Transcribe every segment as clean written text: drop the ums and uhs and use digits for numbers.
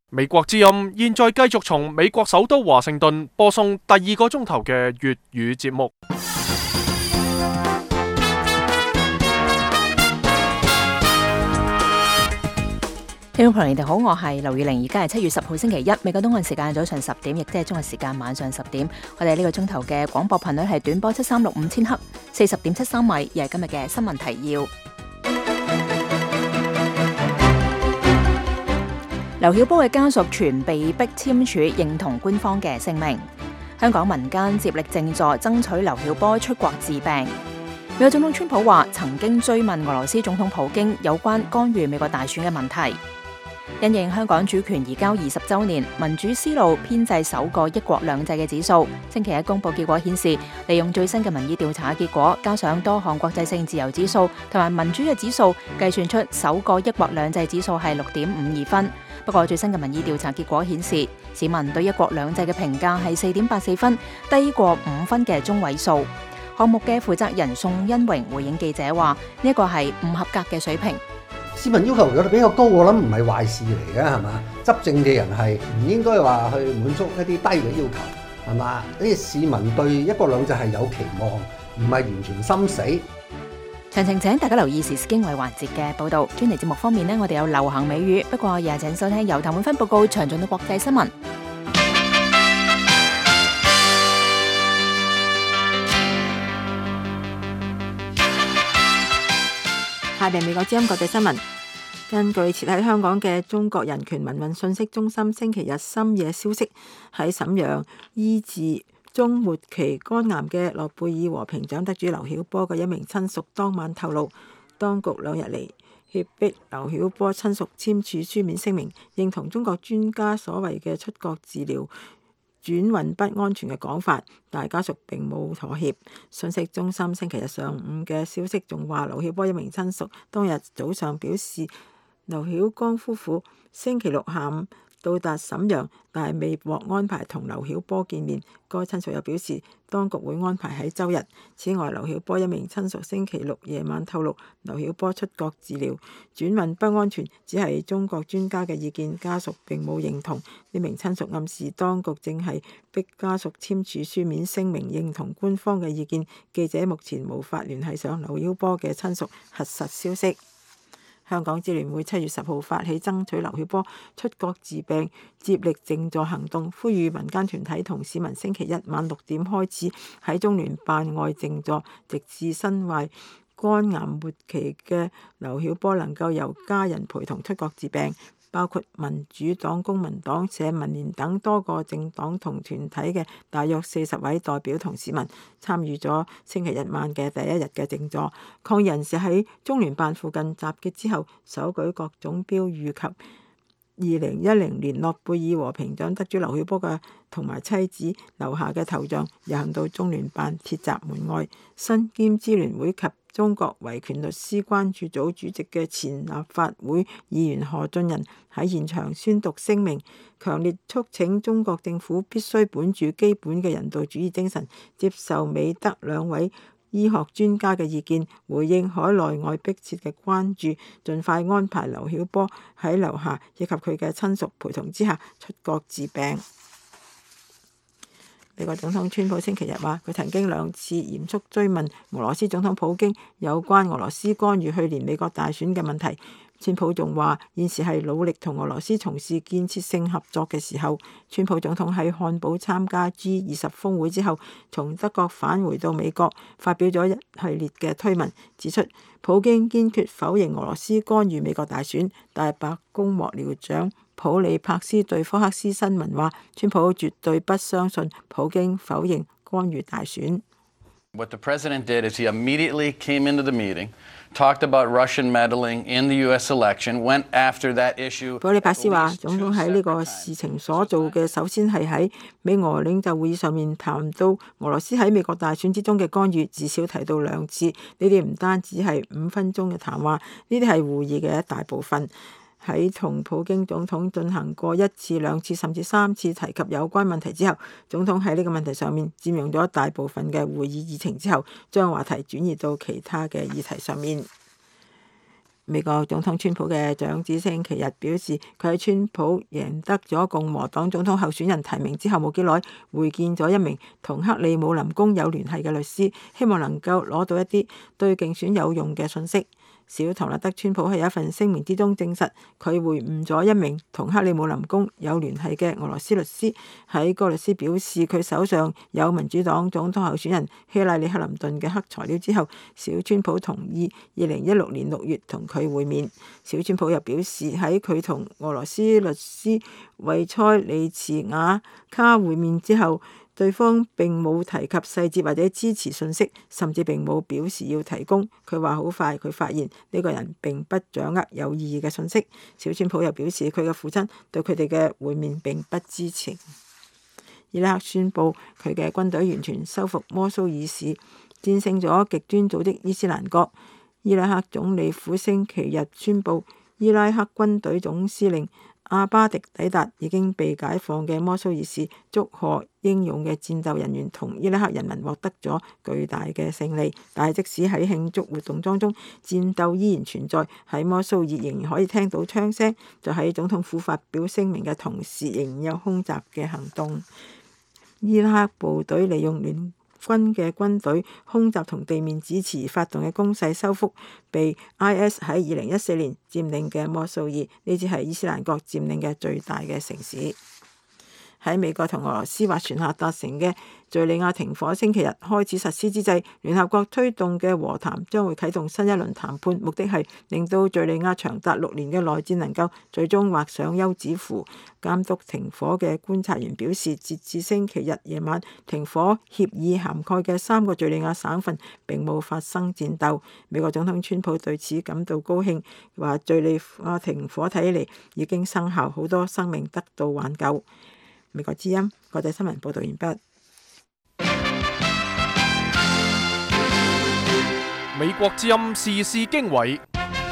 美國之音現在繼續從美國首都華盛頓播送第2個鐘頭嘅粵語節目。 聽眾朋友，你哋好，我係劉宇玲，而家係7月10號星期一，美國東岸時間早上10點，亦即係中國時間晚上10點。我哋呢個鐘頭嘅廣播頻率係短波7365千赫，40.73米，而係今日嘅新聞提要。劉曉波嘅家屬全被逼簽署認同官方嘅聲明。香港民間接力靜坐，爭取劉曉波出國治病。美國總統川普話曾經追問俄羅斯總統普京有關干預美國大選嘅問題。因應香港主權移交20週年，民主思路編製首個一國兩制嘅指數，星期一公佈結果顯示，利用最新嘅民意調查結果，加上多項國際性自由指數同埋民主嘅指數，計算出首個一國兩制指數係6.52分。不過最新嘅民意調查結果顯示，市民對一國兩制嘅評價係4.84分，低過5分嘅中位數。項目嘅負責人宋恩榮回應記者話：呢一個係唔合格嘅水平。 市民要求有得比較高，我諗唔係壞事嚟嘅，係嘛？執政嘅人係唔應該話去滿足一啲低嘅要求，係嘛？呢啲市民對一國兩制係有期望，唔係完全心死。 詳情請大家留意時事經緯環節嘅報導。專題節目方面呢，我哋有流行美語，不過也請收聽由譚滿芬報告詳盡嘅國際新聞。 下邊美國之音國際新聞。根據設喺香港嘅中國人權民運信息中心星期日深夜消息，喺瀋陽醫治中末期肝癌嘅諾貝爾和平獎得主劉曉波嘅一名親屬當晚透露，當局2日嚟脅迫劉曉波親屬簽署書面聲明，認同中國專家所謂嘅出國治療轉運不安全嘅講法，但家屬並冇妥協。信息中心星期日上午嘅消息仲話，劉曉波一名親屬當日早上表示，劉曉光夫婦星期六下午到達瀋陽，但係未獲安排同劉曉波見面。該親屬又表示，當局會安排喺週日。此外，劉曉波一名親屬星期六夜晚透露，劉曉波出國治療轉運不安全，只係中國專家嘅意見，家屬並冇認同。呢名親屬暗示當局正係逼家屬簽署書面聲明，認同官方嘅意見。記者目前無法聯繫上劉曉波嘅親屬核實消息。香港支聯會7月10號發起爭取劉曉波出國治病接力靜坐行動，呼籲民間團體同市民星期一晚6點開始喺中聯辦外靜坐，直至身患肝癌末期嘅劉曉波能夠由家人陪同出國治病。包括民主黨、公民黨、社民連等多個政黨同團體嘅大約40位代表同市民參與咗星期日晚嘅第一日嘅靜坐。抗議人士喺中聯辦附近集結之後，手舉各種標語及2010年諾貝爾和平獎得主劉曉波嘅同埋妻子留下嘅頭像，遊行到中聯辦鐵閘門外。身兼支聯會及中國維權律師關注組主席嘅前立法會議員何俊仁喺現場宣讀聲明，強烈促請中國政府必須本住基本嘅人道主義精神，接受美德2位醫學專家嘅意見，回應海內外迫切嘅關注，盡快安排劉曉波喺樓下以及佢嘅親屬陪同之下出國治病。美國總統川普星期日話，佢曾經2次嚴肅追問俄羅斯總統普京有關俄羅斯干預去年美國大選嘅問題。川普仲話，現時係努力同俄羅斯從事建設性合作嘅時候。川普總統喺漢堡參加 G20 峰會之後，從德國返回到美國，發表咗一系列嘅推文，指出普京堅決否認俄羅斯干預美國大選。但係白宮幕僚長普里帕斯對福克斯新聞話，川普絕對不相信普京否認干預大選。 What the president did is he immediately came into the meeting, talked about Russian meddling in the U.S. election, went after that issue. 普里帕斯話，總統喺呢個事情所做嘅，首先係喺美俄領袖會議上面談到俄羅斯喺美國大選之中嘅干預，至少提到2次。呢啲唔單止係5分鐘嘅談話，呢啲係會議嘅一大部分。喺同普京總統進行過1次、2次甚至3次提及有關問題之後，總統喺呢個問題上面佔用咗大部分嘅會議議程之後，將話題轉移到其他嘅議題上面。 美國總統川普嘅長子星期日表示，佢喺川普贏得咗共和黨總統候選人提名之後冇幾耐，會見咗一名同克里姆林宮有聯繫嘅律師，希望能夠攞到一啲對競選有用嘅信息。小唐納德川普喺一份聲明之中證實，佢會晤咗一名同克里姆林宮有聯繫嘅俄羅斯律師。喺個律師表示佢手上有民主黨總統候選人希拉里克林頓嘅黑材料之後，小川普同意2016年6月同佢會面。小川普又表示喺佢同俄羅斯律師維塞里茨亞卡會面之後，對方並冇提及細節或者支持信息，甚至並冇表示要提供。佢話好快佢發現呢個人並不掌握有意義嘅信息。小川普又表示佢嘅父親對佢哋嘅會面並不知情。伊拉克宣布佢嘅軍隊完全收復摩蘇爾市，戰勝咗極端組織伊斯蘭國。伊拉克總理府星期日宣布，伊拉克軍隊總司令阿巴迪抵達已經被解放嘅摩蘇爾市，祝賀英勇嘅戰鬥人員同伊拉克人民獲得咗巨大嘅勝利。但係即使喺慶祝活動當中，戰鬥依然存在。喺摩蘇爾仍然可以聽到槍聲，就喺總統府發表聲明嘅同時，仍然有空襲嘅行動。伊拉克部隊利用聯軍嘅軍隊空襲同地面支持發動嘅攻勢，收復被 IS 喺2014年佔領嘅摩蘇爾。呢次係伊斯蘭國佔領嘅最大嘅城市。喺美國同俄羅斯斡旋下達成嘅敘利亞停火星期日開始實施之際，聯合國推動嘅和談將會啟動新一輪談判，目的係令到敘利亞長達6年嘅內戰能夠最終畫上休止符。監督停火嘅觀察員表示，截至星期日夜晚，停火協議涵蓋嘅3個敘利亞省份並冇發生戰鬥。美國總統川普對此感到高興，話敘利亞停火睇起嚟已經生效，好多生命得到挽救。美國之音國際新聞報道完畢。 美國之音時事經緯，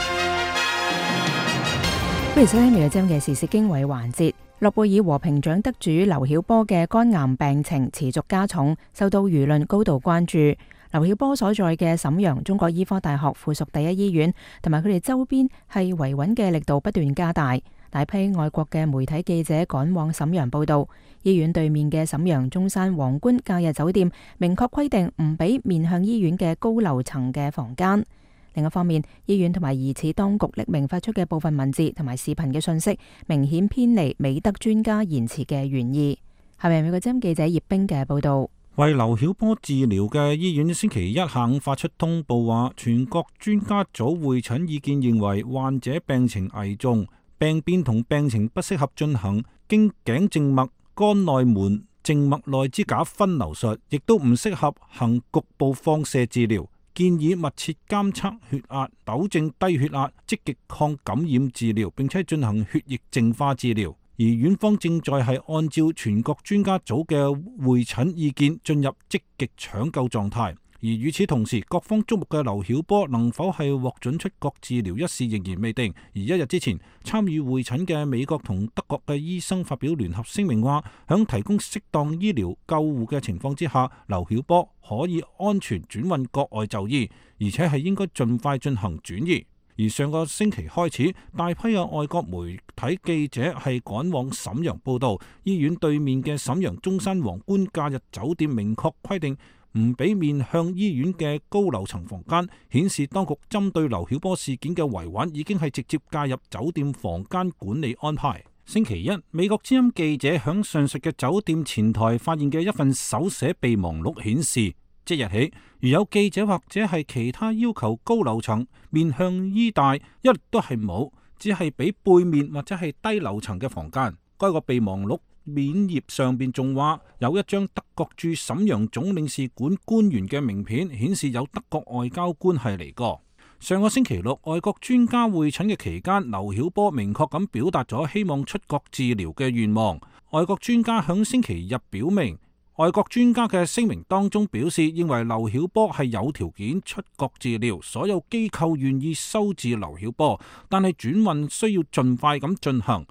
歡迎收聽美國之音嘅時事經緯環節。諾貝爾和平獎得主劉曉波嘅肝癌病情持續加重，受到輿論高度關注。劉曉波所在嘅瀋陽中國醫科大學附屬第一醫院同埋佢哋周邊係維穩嘅力度不斷加大。大批外國嘅媒體記者趕往瀋陽報道。醫院對面嘅瀋陽中山皇冠假日酒店明確規定唔俾面向醫院嘅高樓層嘅房間。另一方面，醫院同埋疑似當局匿名發出嘅部分文字同埋視頻嘅信息，明顯偏離美德專家言辭嘅原意。下面美國之音記者葉冰嘅報道。 為劉曉波治療嘅醫院星期一下午發出通報話，全國專家組會診意見認為患者病情危重，病變同病情不適合進行經頸靜脈、肝內門靜脈內支架分流術，亦都唔適合行局部放射治療。建議密切監測血壓，糾正低血壓，積極抗感染治療，並且進行血液淨化治療。而院方正在係按照全國專家組嘅會診意見進入積極搶救狀態。而與此同時，各方矚目嘅劉曉波能否係獲准出國治療一事仍然未定。而一日之前，參與會診嘅美國同德國嘅醫生發表聯合聲明話，響提供適當醫療救護嘅情況之下，劉曉波可以安全轉運國外就醫，而且係應該盡快進行轉移。而上個星期開始，大批嘅外國媒體記者係趕往瀋陽報道。醫院對面嘅瀋陽中山皇冠假日酒店明確規定唔俾面向醫院嘅高樓層房間，顯示當局針對劉曉波事件嘅維穩已經係直接介入酒店房間管理安排。星期一，美國之音記者響上述嘅酒店前台發現嘅一份手寫備忘錄顯示，即日起，如有記者或者係其他要求高樓層面向醫大，一律都係冇，只係俾背面或者係低樓層嘅房間。該個備忘錄面頁上邊仲話有一張德國駐瀋陽總領事館官員嘅名片，顯示有德國外交官係嚟過。上個星期六，外國專家會診嘅期間，劉曉波明確咁表達咗希望出國治療嘅願望。外國專家響星期日表明，外國專家嘅聲明當中表示，認為劉曉波係有條件出國治療，所有機構願意收治劉曉波，但係轉運需要盡快咁進行。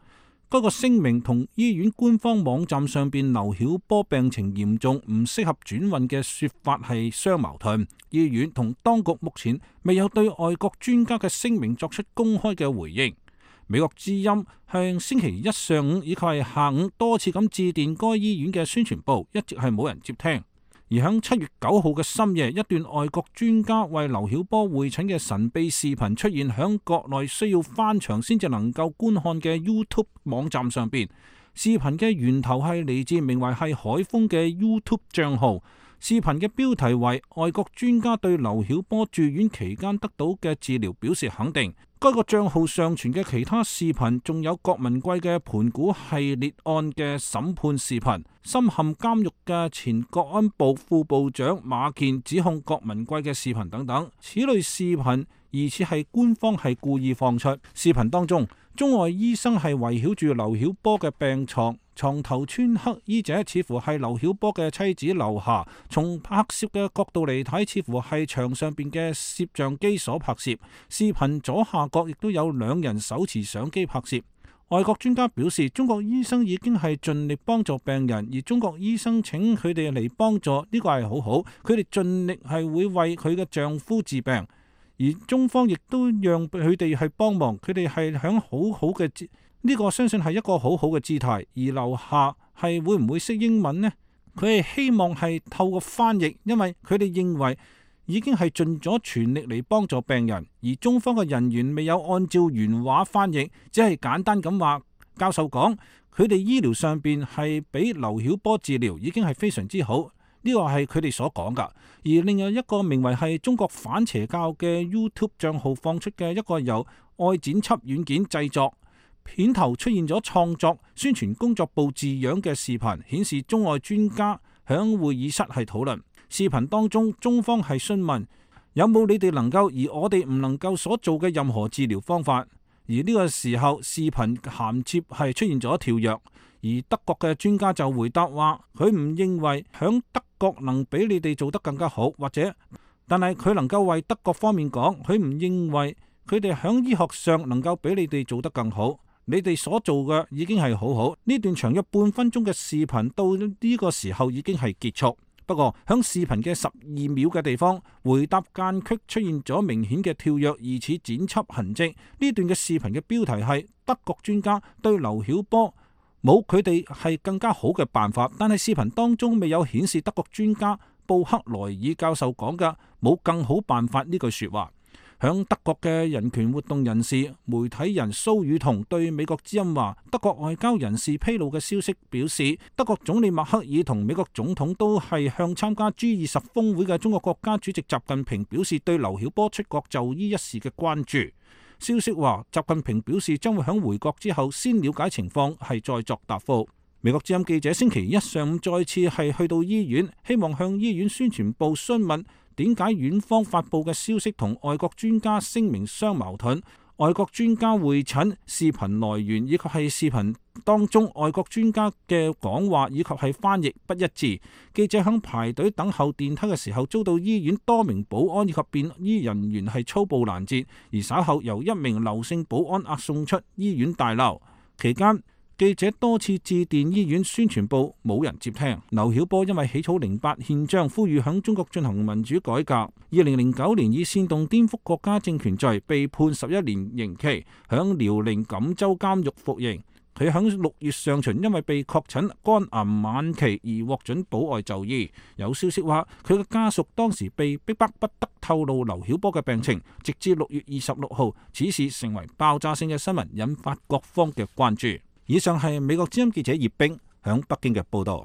該個聲明同醫院官方網站上邊劉曉波病情嚴重唔適合轉運嘅說法係相矛盾。醫院同當局目前未有對外國專家嘅聲明作出公開嘅回應。美國之音向星期一上午以及係下午多次咁致電該醫院嘅宣傳部，一直係冇人接聽。而響7月9號嘅深夜，一段外國專家為劉曉波會診嘅神秘視頻出現響國內需要翻牆先至能夠觀看嘅 YouTube 網站上邊。視頻嘅源頭係嚟自名為係海豐嘅 YouTube 賬號。視頻嘅標題為外國專家對劉曉波住院期間得到嘅治療表示肯定。該個賬號上傳嘅其他視頻仲有郭文貴嘅盤古系列案嘅審判視頻，深陷監獄嘅前國安部副部長馬建指控郭文貴嘅視頻等等。此類視頻疑似係官方係故意放出。視頻當中，中外醫生係圍繞住劉曉波嘅病床，床頭穿黑衣者似乎係劉曉波嘅妻子劉霞。從拍攝嘅角度嚟睇，似乎係牆上邊嘅攝像機所拍攝。視頻左下角亦都有兩人手持相機拍攝。外國專家表示，中國醫生已經係盡力幫助病人，而中國醫生請佢哋嚟幫助，呢個係好好。佢哋盡力係會為佢嘅丈夫治病，而中方亦都讓佢哋係幫忙。佢哋係響好好嘅呢個，相信係一個好好嘅姿態。而劉夏係會唔會識英文呢？佢係希望係透過翻譯，因為佢哋認為已經係盡咗全力嚟幫助病人，而中方嘅人員未有按照原話翻譯，只係簡單咁話。教授講，佢哋醫療上邊係俾劉曉波治療已經係非常之好，呢個係佢哋所講噶。而另外一個名為係中國反邪教嘅 YouTube 賬號放出嘅一個由愛剪輯軟件製作，片頭出現咗創作宣傳工作部字樣嘅視頻，顯示中外專家響會議室係討論。視頻當中，中方係詢問有冇你哋能夠而我哋唔能夠所做嘅任何治療方法。而呢個時候，視頻銜接係出現咗跳躍，而德國嘅專家就回答話，佢唔認為響德國能比你哋做得更加好，或者，但係佢能夠為德國方面講，佢唔認為佢哋響醫學上能夠比你哋做得更好。你哋所做嘅已經係好好。呢段長約半分鐘嘅視頻到呢個時候已經係結束。不過響視頻嘅12秒嘅地方，回答間隙出現咗明顯嘅跳躍，疑似剪輯痕跡。呢段嘅視頻嘅標題係德國專家對劉曉波冇佢哋係更加好嘅辦法，但係視頻當中未有顯示德國專家布克萊爾教授講嘅冇更好辦法呢句說話。響德國嘅人權活動人士、媒體人蘇宇彤對美國之音話，德國外交人士披露嘅消息表示，德國總理默克爾同美國總統都係向參加 G20 峰會嘅中國國家主席習近平表示對劉曉波出國就醫一事嘅關注。消息話，習近平表示將會響回國之後先了解情況，係再作答覆。美國之音記者星期一上午再次係去到醫院，希望向醫院宣傳部詢問點解院方發佈嘅消息同外國專家聲明相矛盾，外國專家會診視頻來源以及係視頻當中外國專家嘅講話以及係翻譯不一致。記者響排隊等候電梯嘅時候，遭到醫院多名保安以及便衣人員係粗暴攔截，而稍後由一名劉姓保安押送出醫院大樓。期間記者多次致電醫院宣傳部，冇人接聽。劉曉波因為起草08憲章，呼籲響中國進行民主改革。2009年以煽動顛覆國家政權罪被判11年刑期，響遼寧錦州監獄服刑。佢響6月上旬因為被確診肝癌晚期而獲准保外就醫。有消息話佢嘅家屬當時被逼迫不得透露劉曉波嘅病情，直至6月26號，此事成為爆炸性嘅新聞，引發各方嘅關注。以上係美國之音記者葉冰響北京嘅報道。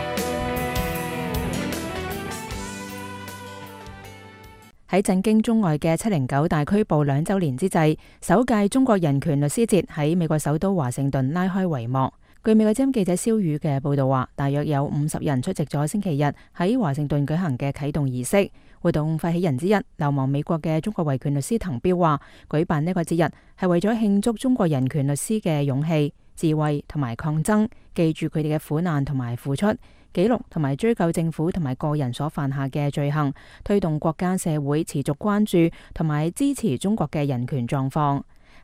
喺震驚中外嘅709大拘捕2週年之際，首屆中國人權律師節喺美國首都華盛頓拉開帷幕。據美國之音記者蕭宇嘅報道話，大約有50人出席咗星期日喺華盛頓舉行嘅啟動儀式。活動發起人之一，流亡美國嘅中國維權律師滕彪話，舉辦呢個節日係為咗慶祝中國人權律師嘅勇氣、智慧同埋抗爭，記住佢哋嘅苦難同埋付出，記錄同埋追究政府同埋個人所犯下嘅罪行，推動國家社會持續關注同埋支持中國嘅人權狀況。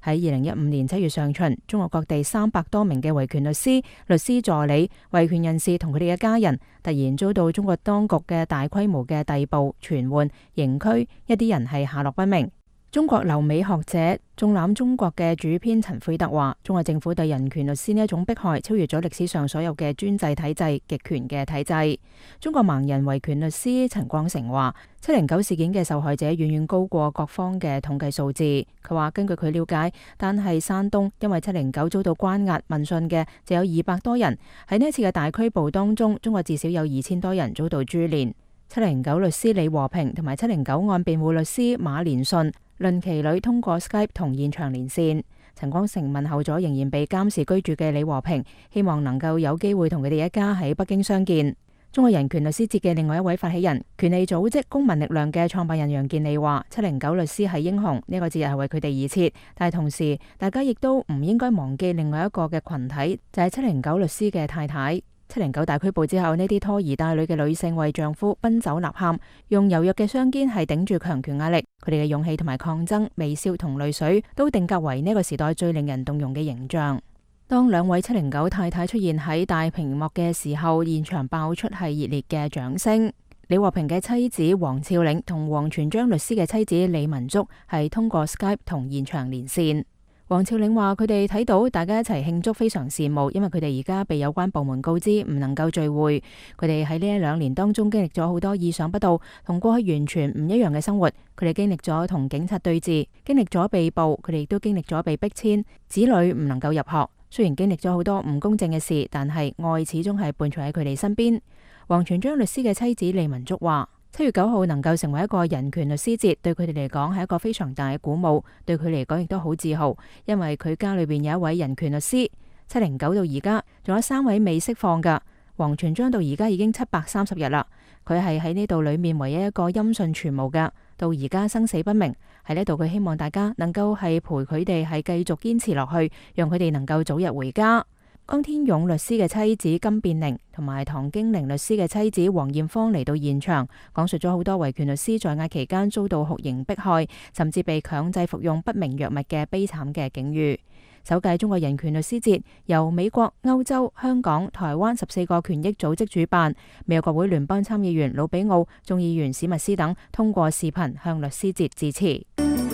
喺2015年7月上旬，中國各地300多名嘅維權律師、律師助理、維權人士同佢哋嘅家人，突然遭到中國當局嘅大規模嘅逮捕、傳喚、刑拘，一啲人係下落不明。中國留美學者縱覽中國嘅主編陳悔德話，中國政府對人權律師呢一種迫害超越咗歷史上所有嘅專制體制、極權嘅體制。中國盲人維權律師陳光誠話，709事件嘅受害者遠遠高過各方嘅統計數字。佢話根據佢了解，單係山東因為709遭到關押問訊嘅就有200多人。喺呢一次嘅大拘捕當中，中國至少有2000多人遭到株連。709律師李和平同埋709案辯護律師馬連信、論其女通過 Skype 同現場連線。陳光誠問候咗仍然被監視居住嘅李和平，希望能夠有機會同佢哋一家喺北京相見。中國人權律師節嘅另外一位發起人、權利組織公民力量嘅創辦人楊健利話：709律師係英雄，呢個節日係為佢哋而設，但係同時大家亦都唔應該忘記另外一個嘅群體，就係709律師嘅太太。709大拘捕之後，呢啲拖兒帶女嘅女性為丈夫奔走吶喊，用柔弱嘅雙肩係頂住強權壓力。佢哋嘅勇氣同埋抗爭、微笑同淚水，都定格為呢個時代最令人動容嘅形象。當兩位709太太出現喺大屏幕嘅時候，現場爆出係熱烈嘅掌聲。李和平嘅妻子黃峭嶺同王全璋律師嘅妻子李文竹係通過 Skype 同現場連線。黃峭嶺話：佢哋睇到大家一齊慶祝，非常羨慕，因為佢哋而家被有關部門告知唔能夠聚會。佢哋喺呢1-2年當中經歷咗好多意想不到、同過去完全唔一樣嘅生活。佢哋經歷咗同警察對峙，經歷咗被捕，佢哋亦都經歷咗被逼遷，子女唔能夠入學。雖然經歷咗好多唔公正嘅事，但係愛始終係伴隨喺佢哋身邊。王全璋律師嘅妻子李文竹話：7月9號能夠成為一個人權律師節，對佢哋嚟講係一個非常大嘅鼓舞，對佢嚟講亦都好自豪，因為佢家裏邊有一位人權律師。709到而家仲有3位未釋放㗎，王全璋到而家已經730日啦。佢係喺呢度裏面唯一一個音訊全無㗎，到而家生死不明。喺呢度佢希望大家能夠係陪佢哋係繼續堅持落去，讓佢哋能夠早日回家。江天勇律師嘅妻子金變玲同埋唐經寧律師嘅妻子黃艷芳嚟到現場，講述咗好多維權律師在押期間遭到酷刑迫害，甚至被強制服用不明藥物嘅悲慘嘅境遇。首屆中國人權律師節由美國、歐洲、香港、台灣14個權益組織主辦，美國國會聯邦參議員魯比奧、眾議員史密斯等通過視頻向律師節致辭。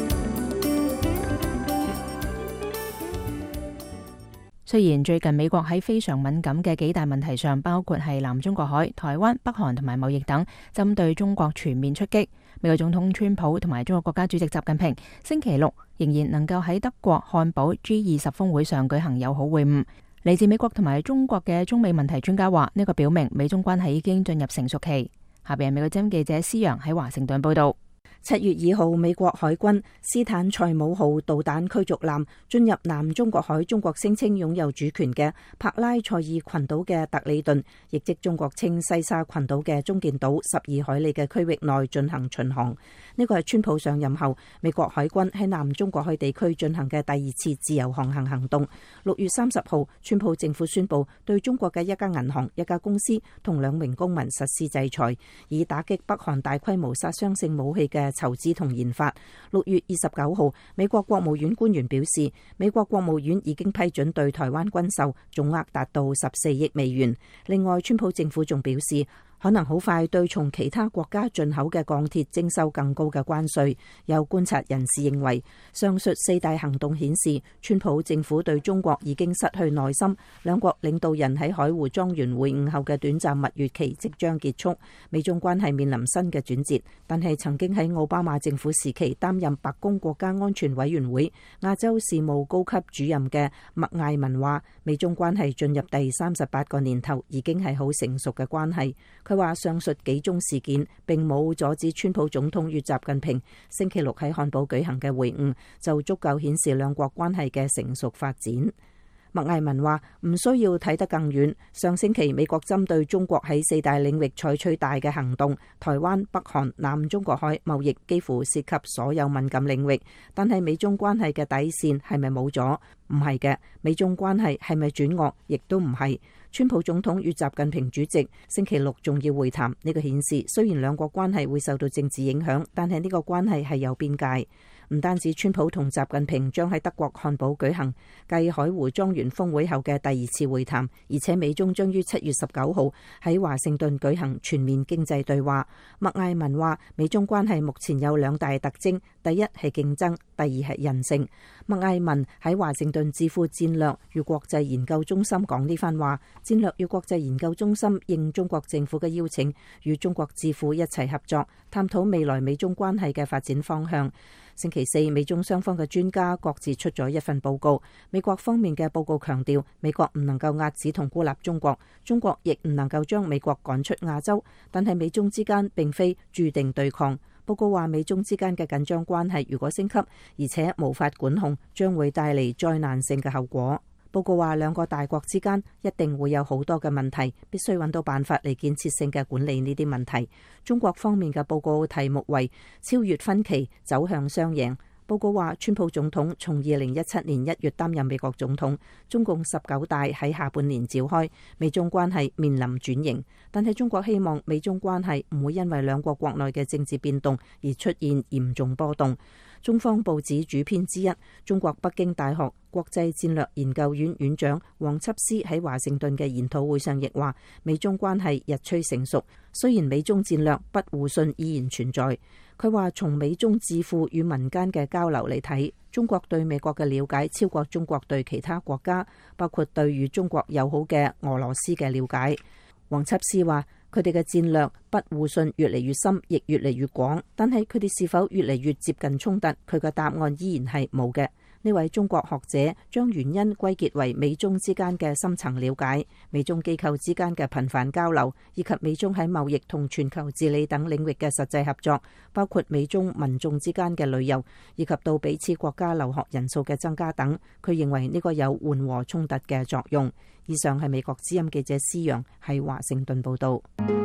雖然最近美國喺非常敏感嘅幾大問題上，包括係南中國海、台灣、北韓同埋貿易等，針對中國全面出擊。美國總統川普同埋中國國家主席習近平星期六仍然能夠喺德國漢堡 G20 峰會上舉行友好會晤。嚟自美國同埋中國嘅中美問題專家話，呢個表明美中關係已經進入成熟期。下邊係美國之音記者施陽喺華盛頓報道。 7月2號，美國海軍斯坦塞姆號導彈驅逐艦進入南中國海，中國聲稱擁有主權嘅帕拉塞爾群島嘅特里頓，亦即中國稱西沙群島嘅中建島12海里嘅區域內進行巡航。呢個係川普上任後美國海軍喺南中國海地區進行嘅第2次自由航行行動。6月30號，川普政府宣布對中國嘅一家銀行、一家公司同2名公民實施制裁，以打擊北韓大規模殺傷性武器嘅籌資同研發。6月29號，美國國務院官員表示，美國國務院已經批准對台灣軍售，總額達到14億美元。另外，川普政府仲表示，可能好快對從其他國家進口嘅鋼鐵徵收更高嘅關稅。有觀察人士認為，上述4大行動顯示，川普政府對中國已經失去耐心。兩國領導人喺海湖莊園會晤後嘅短暫蜜月期即將結束，美中關係面臨新嘅轉折。但係曾經喺奧巴馬政府時期擔任白宮國家安全委員會亞洲事務高級主任嘅麥艾文話，美中關係進入第38個年頭，已經係好成熟嘅關係。佢話上述幾宗事件並冇阻止川普總統與習近平星期六喺漢堡舉行嘅會晤，就足夠顯示兩國關係嘅成熟發展。麥艾文話唔需要睇得更遠，上星期美國針對中國喺4大領域採取大嘅行動，台灣、北韓、南中國海貿易幾乎涉及所有敏感領域。但係美中關係嘅底線係咪冇咗？唔係嘅。美中關係係咪轉惡？亦都唔係。川普總統與習近平主席星期六仲要會談，呢個顯示雖然兩國關係會受到政治影響，但係呢個關係係有邊界。 唔單止川普同習近平將喺德國漢堡舉行繼海湖莊園峰會後嘅第二次會談，而且美中將於7月19號喺華盛頓舉行全面經濟對話。麥艾文話，美中關係目前有2大特徵，第一係競爭，第二係韌性。麥艾文喺華盛頓智庫戰略與國際研究中心講呢番話。戰略與國際研究中心應中國政府嘅邀請，與中國智庫一齊合作，探討未來美中關係嘅發展方向。星期四，美中雙方嘅專家各自出咗一份報告。美國方面嘅報告強調，美國唔能夠遏止同孤立中國，中國亦唔能夠將美國趕出亞洲，但係美中之間並非注定對抗。報告話，美中之間嘅緊張關係如果升級，而且無法管控，將會帶嚟災難性嘅後果。報告話，兩個大國之間一定會有好多嘅問題，必須揾到辦法嚟建設性嘅管理呢啲問題。中國方面嘅報告題目為超越分歧，走向雙贏。報告話，川普總統從2017年1月擔任美國總統，中共19大喺下半年召開，美中關係面臨轉型，但係中國希望美中關係唔會因為兩國國內嘅政治變動而出現嚴重波動。中方報紙主編之一、中國北京大學國際戰略研究院院長王緝思喺華盛頓嘅研討會上亦話，美中關係日趨成熟，雖然美中戰略不互信依然存在。佢話，從美中智庫與民間嘅交流嚟睇，中國對美國嘅了解超過中國對其他國家，包括對與中國友好嘅俄羅斯嘅了解。王緝思話，佢哋嘅戰略不互信越嚟越深，亦越嚟越廣，但係佢哋是否越嚟越接近衝突，佢嘅答案依然係冇嘅。呢位中國學者將原因歸結為美中之間嘅深層了解、美中機構之間嘅頻繁交流，以及美中喺貿易同全球治理等領域嘅實際合作，包括美中民眾之間嘅旅遊，以及到彼此國家留學人數嘅增加等。佢認為呢個有緩和衝突嘅作用。以上係美國之音記者施陽喺華盛頓報道。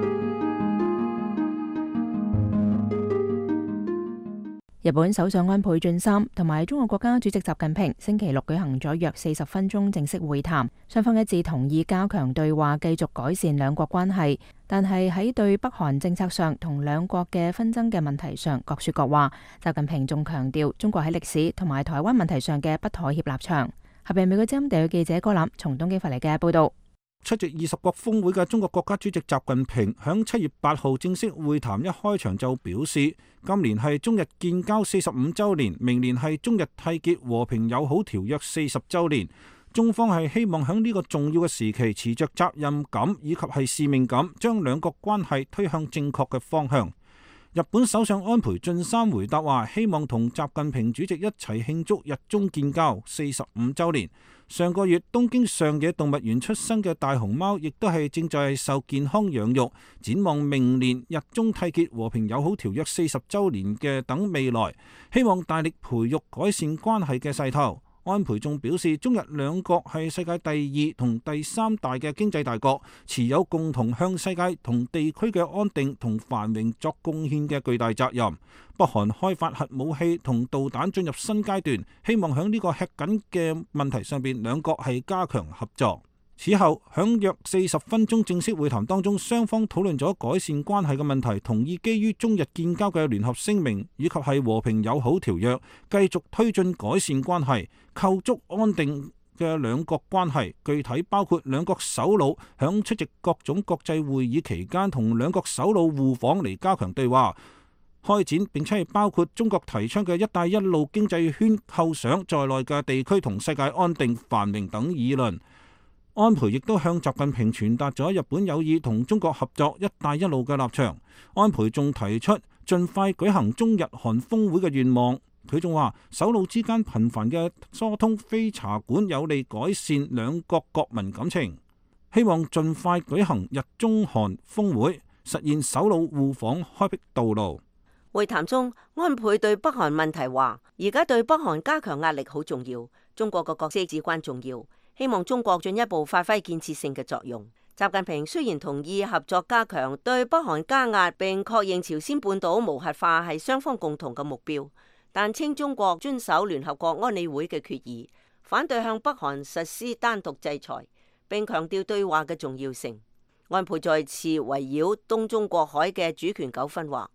日本首相安倍晉三同埋中國國家主席習近平星期六舉行咗約40分鐘正式會談，雙方一致同意加強對話，繼續改善兩國關係，但係喺對北韓政策上同兩國嘅紛爭嘅問題上各說各話。習近平仲強調中國喺歷史同埋台灣問題上嘅不妥協立場。下邊美國之音地記者柯林從東京發嚟嘅報道。 出席20國峰會嘅中國國家主席習近平響7月8號正式會談一開場就表示，今年係中日建交45週年，明年係中日締結和平友好條約40週年。中方係希望響呢個重要嘅時期，持着責任感以及係使命感，將兩國關係推向正確嘅方向。日本首相安倍晉三回答話，希望同習近平主席一齊慶祝日中建交45週年。上個月東京上野動物園出生嘅大熊貓，亦都係正在受健康養育。展望明年日中締結和平友好條約40週年嘅等未來，希望大力培育改善關係嘅勢頭。安倍仲表示，中日兩國係世界第2同第3大嘅經濟大國，持有共同向世界同地區嘅安定同繁榮作貢獻嘅巨大責任。北韓開發核武器同導彈進入新階段，希望喺呢個吃緊嘅問題上邊，兩國係加強合作。此後，響約40分鐘正式會談當中，雙方討論咗改善關係嘅問題，同意基於中日建交嘅聯合聲明以及係和平友好條約，繼續推進改善關係，構築安定嘅兩國關係。具體包括兩國首腦響出席各種國際會議期間，同兩國首腦互訪嚟加強對話開展，並且係包括中國提倡嘅一帶一路經濟圈構想在內嘅地區同世界安定繁榮等議論。安倍亦都向習近平傳達咗日本有意同中國合作一帶一路嘅立場。安倍仲提出盡快舉行中日韓峰會嘅願望。佢仲話首腦之間頻繁嘅疏通非茶館有利改善兩國國民感情，希望盡快舉行日中韓峰會，實現首腦互訪開闢道路。 會談中，安倍對北韓問題話，而家對北韓加強壓力好重要，中國嘅角色至關重要。希望中國進一步發揮建設性嘅作用。習近平雖然同意合作加強對北韓加壓，並確認朝鮮半島無核化係雙方共同嘅目標，但稱中國遵守聯合國安理會嘅決議，反對向北韓實施單獨制裁，並強調對話嘅重要性。安倍再次圍繞東中國海嘅主權糾紛話，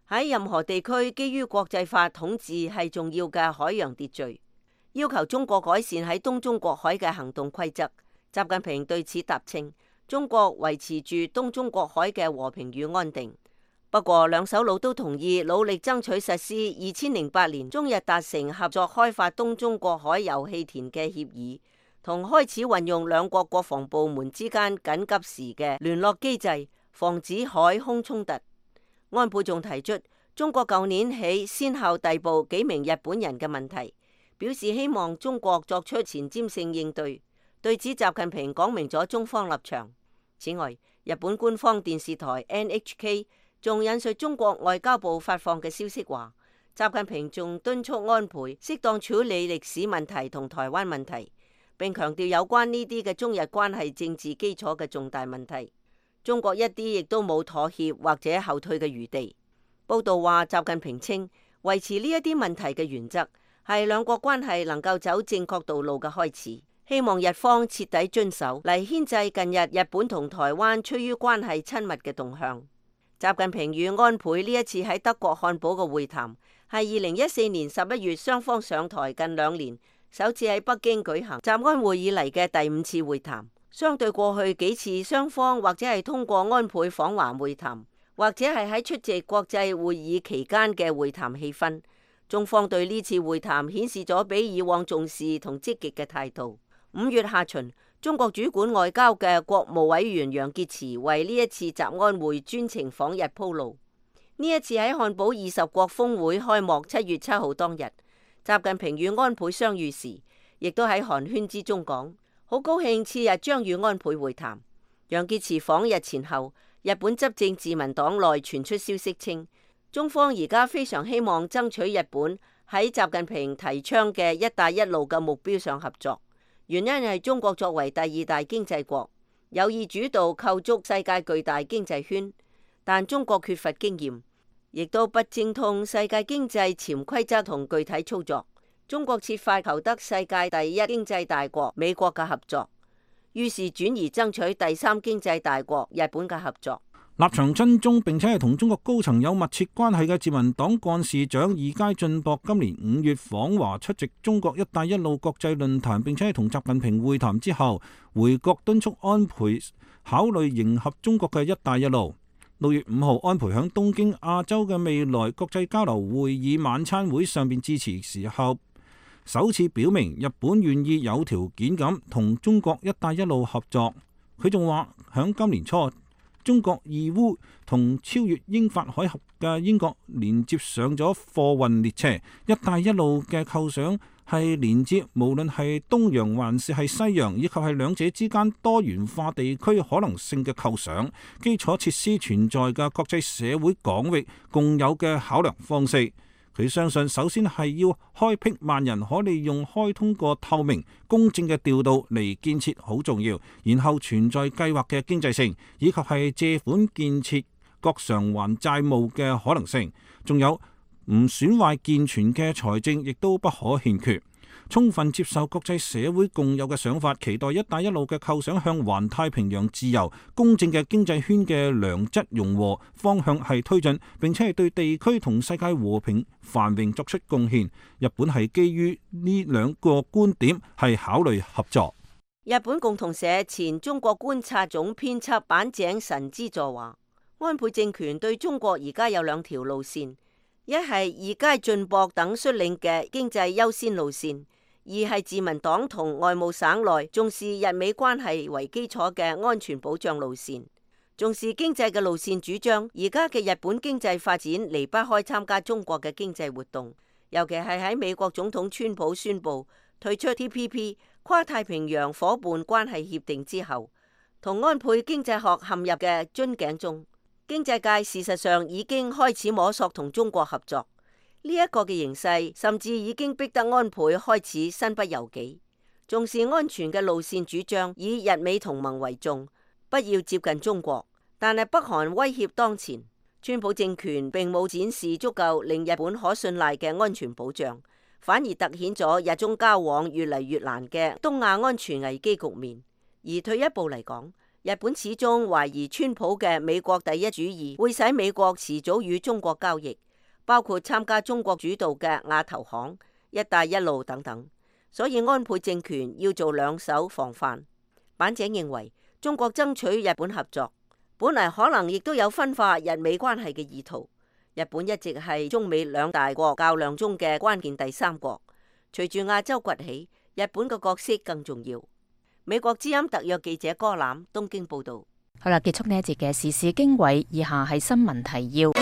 喺任何地區基於國際法統治係重要嘅海洋秩序，要求中國改善喺東中國海嘅行動規則。習近平對此答稱，中國維持住東中國海嘅和平與安定。不過，兩首腦都同意努力爭取實施2008年中日達成合作開發東中國海油氣田嘅協議，同開始運用兩國國防部門之間緊急時嘅聯絡機制，防止海空衝突。安倍仲提出，中國舊年起先後逮捕幾名日本人嘅問題，表示希望中國作出前瞻性應對。對此，習近平講明咗中方立場。此外，日本官方電視台 NHK 仲引述中國外交部發放嘅消息話，習近平仲敦促安倍適當處理歷史問題同台灣問題，並強調有關呢啲嘅中日關係政治基礎嘅重大問題，中國一啲亦都冇妥協或者後退嘅餘地。報道話，習近平稱維持呢一啲問題嘅原則係兩國關係能夠走正確道路嘅開始，希望日方徹底遵守嚟牽制近日日本同台灣趨於關係親密嘅動向。習近平與安倍呢一次喺德國漢堡嘅會談，係2014年11月雙方上台近2年，首次喺北京舉行習安會以嚟嘅第5次會談。相對過去幾次雙方或者係通過安倍訪華會談，或者係喺出席國際會議期間嘅會談氣氛，中方對呢次會談顯示咗比以往重視同積極嘅態度。5月下旬，中國主管外交嘅國務委員楊潔篪為呢一次習安會專程訪日鋪路。呢一次喺漢堡20國峰會開幕7月7號當日，習近平與安倍相遇時，亦都喺寒暄之中講，好高興次日將與安倍會談。楊潔篪訪日前後，日本執政自民黨內傳出消息稱，中方而家非常希望爭取日本喺習近平提倡嘅一帶一路嘅目標上合作。原因係中國作為第2大經濟國，有意主導構築世界巨大經濟圈，但中國缺乏經驗，亦都不精通世界經濟潛規則同具體操作。中國設法求得世界第1經濟大國美國嘅合作，於是轉而爭取第3經濟大國日本嘅合作。 立場親中並且係同中國高層有密切關係嘅自民黨幹事長二階俊博今年5月訪華出席中國一帶一路國際論壇，並且係同習近平會談之後，回國敦促安倍考慮迎合中國嘅一帶一路。6月5號，安倍響東京亞洲嘅未來國際交流會議晚餐會上邊致辭時候，首次表明日本願意有條件咁同中國一帶一路合作。佢仲話響今年初，中國義烏同超越英法海峽嘅英國連接上咗貨運列車，一帶一路嘅構想係連接無論係東洋還是係西洋，以及係兩者之間多元化地區可能性嘅構想，基礎設施存在嘅國際社會港域共有嘅考量方式。佢相信，首先係要開闢萬人可利用、開通過透明、公正嘅調度嚟建設好重要，然後存在計劃嘅經濟性，以及係借款建設各償還債務嘅可能性，仲有唔損壞健全嘅財政，亦都不可欠缺。充分接受國際社會共有嘅想法，期待一帶一路嘅構想向環太平洋自由、公正嘅經濟圈嘅良質融合方向係推進，並且係對地區同世界和平繁榮作出貢獻。日本係基於呢2個觀點係考慮合作。 日本共同社前中國觀察總編輯坂井神之助話，安倍政權對中國而家有2條路線，一係二階俊博等率領嘅經濟優先路線，二係自民黨同外務省內重視日美關係為基礎嘅安全保障路線。重視經濟嘅路線主張，而家嘅日本經濟發展離不開參加中國嘅經濟活動，尤其係喺美國總統川普宣布退出 TPP 跨太平洋夥伴關係協定之後，同安倍經濟學陷入嘅樽頸中，經濟界事實上已經開始摸索同中國合作。呢一個嘅形勢，甚至已經逼得安倍開始身不由己。重視安全嘅路線主張，以日美同盟為重，不要接近中國。但係北韓威脅當前，川普政權並冇展示足夠令日本可信賴嘅安全保障，反而凸顯咗日中交往越嚟越難嘅東亞安全危機局面。而退一步嚟講， 日本始終懷疑川普嘅美國第一主義會使美國遲早與中國交易，包括參加中國主導嘅亞投行、一帶一路等等。所以安倍政權要做兩手防範。板井認為，中國爭取日本合作，本嚟可能亦都有分化日美關係嘅意圖。日本一直係中美兩大國較量中嘅關鍵第三國。隨住亞洲崛起，日本嘅角色更重要。美國之音特約記者柯欖東京報道。 好啦，結束呢一節嘅時事經緯，以下係新聞提要。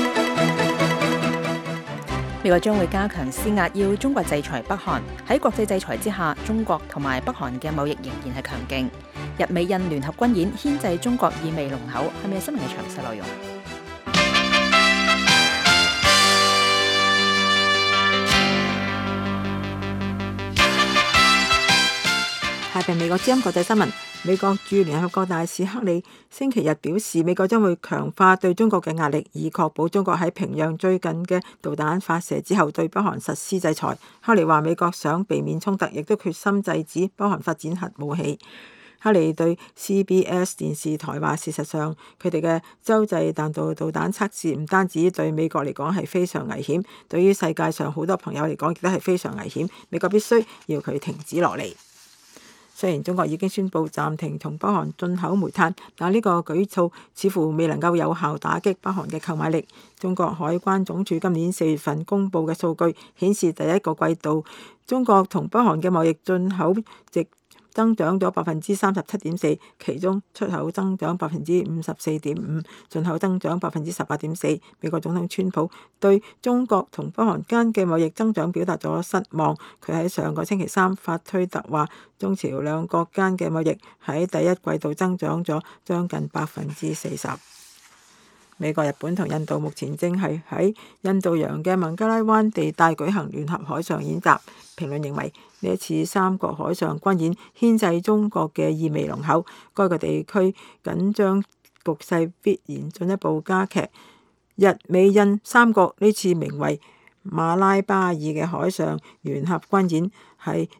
美國將會加強施壓，要中國制裁北韓。喺國際制裁之下，中國同埋北韓嘅貿易仍然係強勁。日美印聯合軍演牽制中國意味濃厚，係咪新聞嘅詳細內容？ 太平美國之音國際新聞。美國駐聯合國大使克里星期日表示，美國將會強化對中國嘅壓力，以確保中國喺平壤最近嘅導彈發射之後對北韓實施制裁。克里話，美國想避免衝突，亦都決心制止北韓發展核武器。克里對 CBS 電視台話，事實上佢哋嘅洲際彈道導彈測試唔單止對美國嚟講係非常危險，對於世界上好多朋友嚟講亦都係非常危險。美國必須要佢停止落嚟。雖然中國已經宣布暫停從北韓進口煤炭，但呢個舉措似乎未能夠有效打擊北韓嘅購買力。中國海關總署今年4月份公布嘅數據顯示，第一個季度中國同北韓嘅貿易進口值增長咗37.4%，其中出口增長54.5%，進口增長18.4%。美國總統川普對中國同北韓間嘅貿易增長表達咗失望。佢喺上個星期三發推特話，中朝兩國間嘅貿易喺第一季度增長咗將近40%。美國、日本同印度目前正係喺印度洋嘅孟加拉灣地帶舉行聯合海上演習。評論認為呢一次三國海上軍演牽制中國嘅意味濃厚，該個地區緊張局勢必然進一步加劇。日美印三國呢次名為馬拉巴爾嘅海上聯合軍演係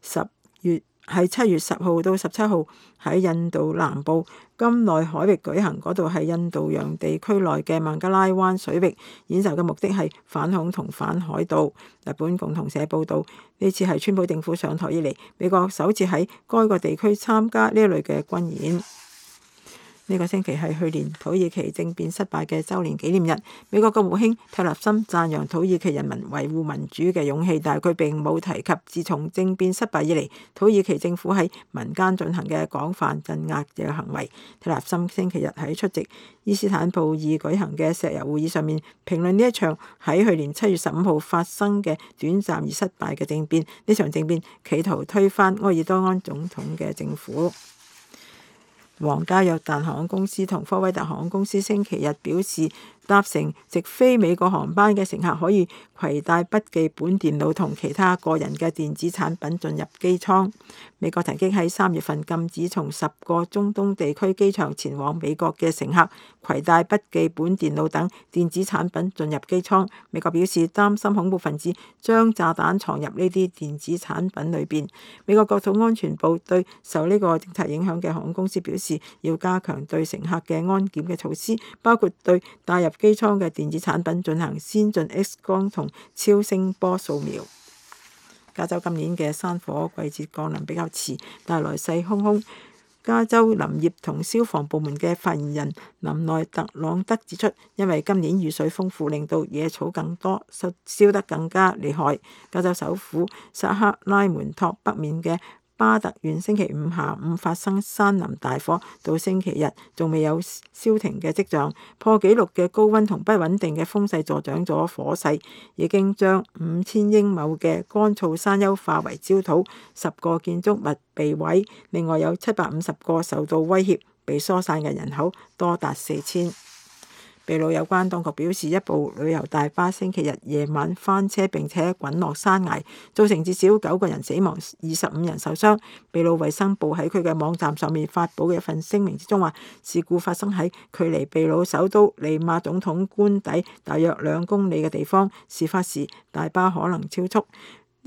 7月10號到17號喺印度南部金內海域舉行，嗰度係印度洋地區內嘅孟加拉灣水域。演習嘅目的係反恐同反海盜。日本共同社報導，呢次係川普政府上台以嚟美國首次喺該個地區參加呢一類嘅軍演。呢個星期係去年土耳其政變失敗嘅週年紀念日。美國國務卿蒂勒森讚揚土耳其人民維護民主嘅勇氣，但係佢並冇提及自從政變失敗以嚟，土耳其政府喺民間進行嘅廣泛鎮壓嘅行為。蒂勒森星期日喺出席伊斯坦布爾舉行嘅石油會議上面，評論呢一場喺去年7月15號發生嘅短暫而失敗嘅政變。呢場政變企圖推翻埃爾多安總統嘅政府。皇家約旦航空公司同科威特航空公司星期日表示，搭乘直飛美國航班嘅乘客可以攜帶筆記本電腦同其他個人嘅電子產品進入機艙。美國曾經喺3月份禁止從10個中東地區機場前往美國嘅乘客攜帶筆記本電腦等電子產品進入機艙。美國表示擔心恐怖分子將炸彈藏入呢啲電子產品裏邊。美國國土安全部對受呢個政策影響嘅航空公司表示，要加強對乘客嘅安檢嘅措施，包括對帶入機艙嘅電子產品進行先進 X 光同超聲波掃描。加州今年嘅山火季節降臨比較遲，但來勢洶洶。加州林業同消防部門嘅發言人林內特朗德指出，因為今年雨水豐富，令到野草更多，燒得更加厲害。加州首府薩克拉門托北面嘅巴特縣星期五下午發生山林大火，到星期日仲未有消停嘅跡象。破紀錄嘅高溫同不穩定嘅風勢助長咗火勢，已經將5000英畝嘅乾燥山丘化為焦土，10個建築物被毀，另外有750個受到威脅，被疏散嘅人口多達4000。秘魯有關當局表示，一部旅遊大巴星期日夜晚翻車並且滾落山崖，造成至少9個人死亡，25人受傷。秘魯衛生部喺佢嘅網站上面發布嘅一份聲明之中話，事故發生喺距離秘魯首都利馬總統官邸大約2公里嘅地方，事發時大巴可能超速。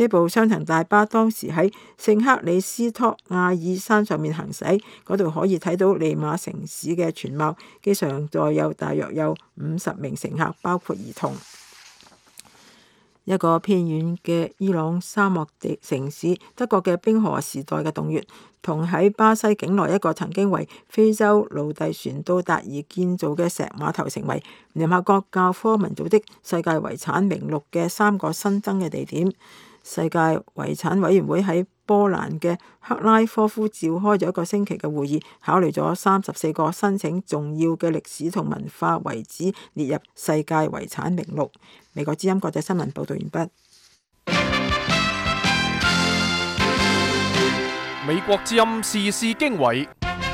呢部雙層大巴當時喺聖克里斯托亞爾山上面行駛，嗰度可以睇到利馬城市嘅全貌。機上載有大約有50名乘客，包括兒童。一個偏遠嘅伊朗沙漠地城市，德國嘅冰河時代嘅洞穴，同喺巴西境內一個曾經為非洲奴隸船到達而建造嘅石碼頭，成為聯合國教科文組織世界遺產名錄嘅3個新增嘅地點。世界遺產委員會喺波蘭嘅克拉科夫召開咗1個星期嘅會議，考慮咗34個申請重要嘅歷史同文化遺址列入世界遺產名錄。美國之音國際新聞報道完畢。 美國之音時事經緯，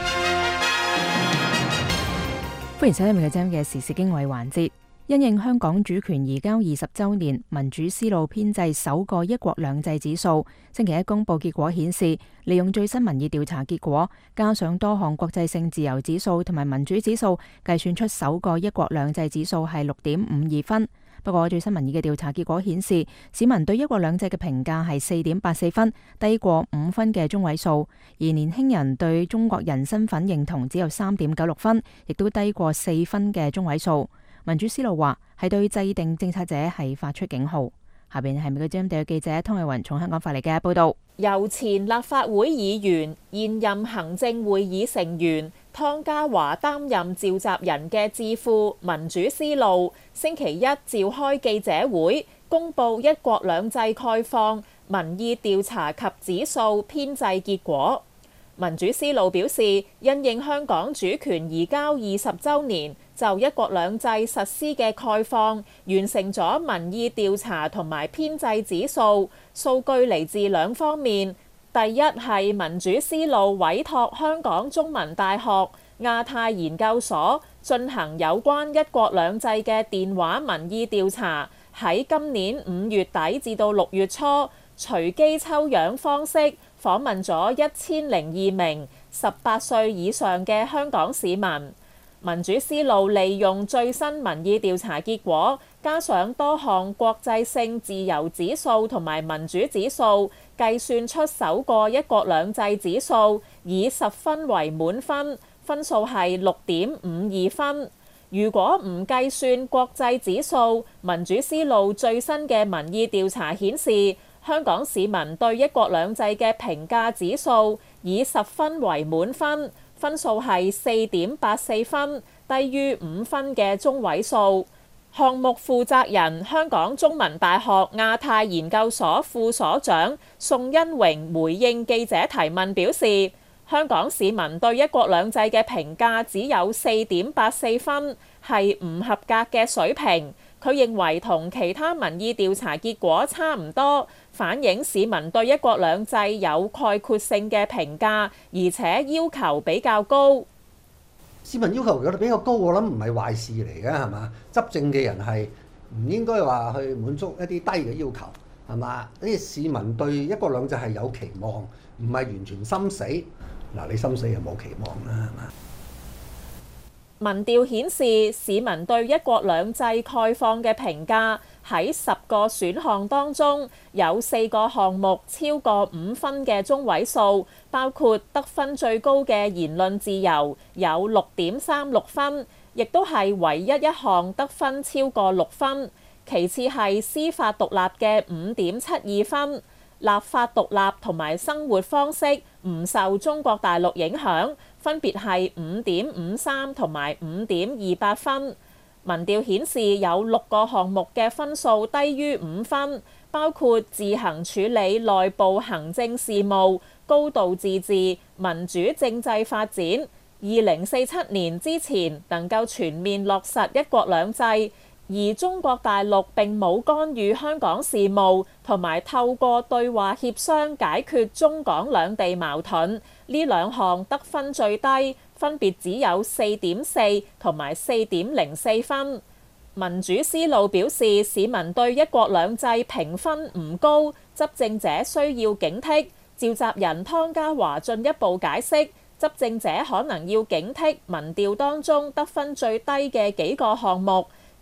歡迎收聽美國之音嘅時事經緯環節。因應香港主權移交20週年，民主思路編製首個一國兩制指數，星期一公佈結果顯示，利用最新民意調查結果，加上多項國際性自由指數同埋民主指數，計算出首個一國兩制指數係6.52分。不過最新民意嘅調查結果顯示，市民對一國兩制嘅評價係4.84分，低過5分嘅中位數；而年輕人對中國人身份認同只有3.96分，亦都低過4分嘅中位數。民主思路話係對制定政策者係發出警號。下邊係美國之音特約記者湯偉雲從香港發嚟嘅報道。 由前立法會議員、現任行政會議成員湯家驊擔任召集人嘅智庫民主思路，星期一召開記者會，公佈一國兩制概況民意調查及指數編製結果。民主思路表示，因應香港主權移交20週年，就一國兩制實施嘅概況，完成咗民意調查同埋編製指數，數據嚟自2方面。第一係民主思路委託香港中文大學亞太研究所進行有關一國兩制嘅電話民意調查，喺今年5月底至到6月初，隨機抽樣方式訪問咗1002名18歲以上嘅香港市民。民主思路利用最新民意調查結果，加上多項國際性自由指數同埋民主指數，計算出首個一國兩制指數，以10分為滿分，分數係6.52分。如果唔計算國際指數，民主思路最新嘅民意調查顯示，香港市民對一國兩制嘅評價指數以10分為滿分，分數係4.84分，低於5分嘅中位數。項目負責人香港中文大學亞太研究所副所長宋恩榮回應記者提問表示，香港市民對一國兩制嘅評價只有4.84分，係唔合格嘅水平。佢認為同其他民意調查結果差唔多，反映市民對一國兩制有概括性嘅評價，而且要求比較高。 市民要求有得比較高，我諗唔係壞事嚟嘅，係嘛？執政嘅人係唔應該話去滿足一啲低嘅要求，係嘛？呢啲市民對一國兩制係有期望，唔係完全心死。嗱，你心死就冇期望啦，係嘛？ 民調顯示，市民對一國兩制概況嘅評價喺10個選項當中，有4個項目超過5分嘅中位數，包括得分最高嘅言論自由有6.36分，亦都係唯一一項得分超過6分。其次係司法獨立嘅5.72分，立法獨立同埋生活方式唔受中國大陸影響，分別係5.53同埋5.28分。民調顯示有6個項目嘅分數低於5分，包括自行處理內部行政事務、高度自治、民主政制發展、2047年之前能夠全面落實一國兩制，而中國大陸並冇干預香港事務，同埋透過對話協商解決中港兩地矛盾。呢2項得分最低，分別只有4.4同埋4.04分。民主思路表示，市民對一國兩制評分唔高，執政者需要警惕。召集人湯家驊進一步解釋，執政者可能要警惕民調當中得分最低嘅幾個項目。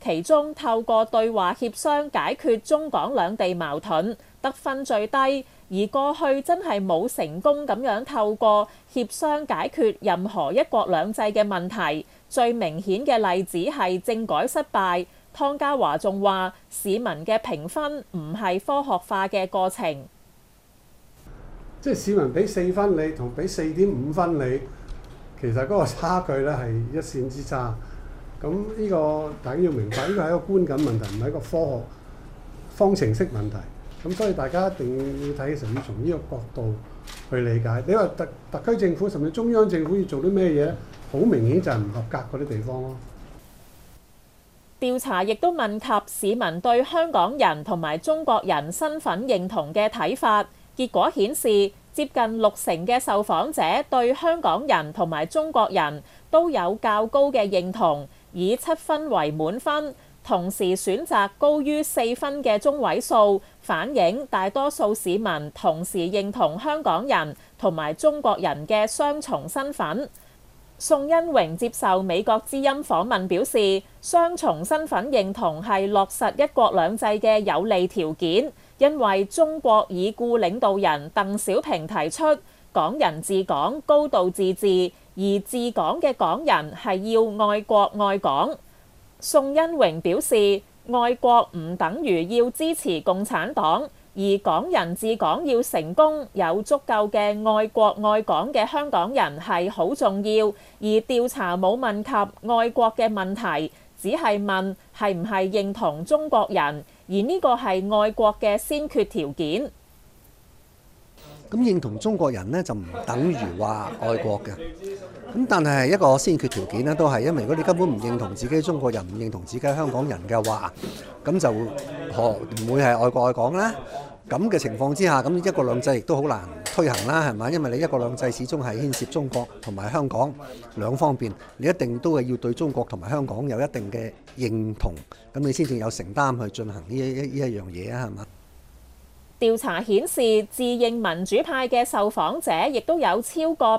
其中透過對話協商解決中港兩地矛盾得分最低，而過去真係冇成功咁樣透過協商解決任何一國兩制嘅問題。最明顯嘅例子係政改失敗。湯家驊仲話：市民嘅評分唔係科學化嘅過程， 即係市民俾4分你同俾4.5分你，其實嗰個差距咧係一線之差。咁呢個大家要明白，呢個係一個觀感問題，唔係一個科學方程式問題。咁所以大家一定要睇嘅時候，要從呢個角度去理解。你話特區政府甚至中央政府要做啲咩嘢，好明顯就係唔合格嗰啲地方咯。 調查亦都問及市民對香港人同埋中國人身份認同嘅睇法，結果顯示接近60%嘅受訪者對香港人同埋中國人都有較高嘅認同，以7分為滿分，同時選擇高於4分嘅中位數，反映大多數市民同時認同香港人同埋中國人嘅雙重身份。宋恩榮接受美國之音訪問表示，雙重身份認同係落實一國兩制嘅有利條件，因為中國已故領導人鄧小平提出港人治港、高度自治，而治港嘅港人係要愛國愛港。宋恩榮表示，愛國唔等於要支持共產黨，而港人治港要成功，有足夠嘅愛國愛港嘅香港人係好重要。而調查冇問及愛國嘅問題，只係問係唔係認同中國人，而呢個係愛國嘅先決條件。 咁認同中國人呢，就唔等於話愛國嘅。咁但係一個先決條件呢，都係因為如果你根本唔認同自己中國人，唔認同自己香港人嘅話，咁就唔會係愛國愛港啦。咁嘅情況之下，咁一國兩制亦都好難推行啦，係咪？因為你一國兩制始終係牽涉中國同埋香港兩方面，你一定都係要對中國同埋香港有一定嘅認同，咁你先至有承擔去進行呢一樣嘢啊，係嘛？ 調查顯示，自認民主派嘅受訪者亦都有超過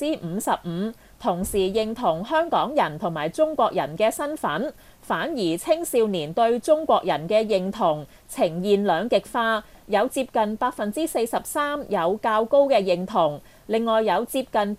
55%同時認同香港人同埋中國人嘅身份，反而青少年對中國人嘅認同呈現兩極化，有接近43%有較高嘅認同，另外有接近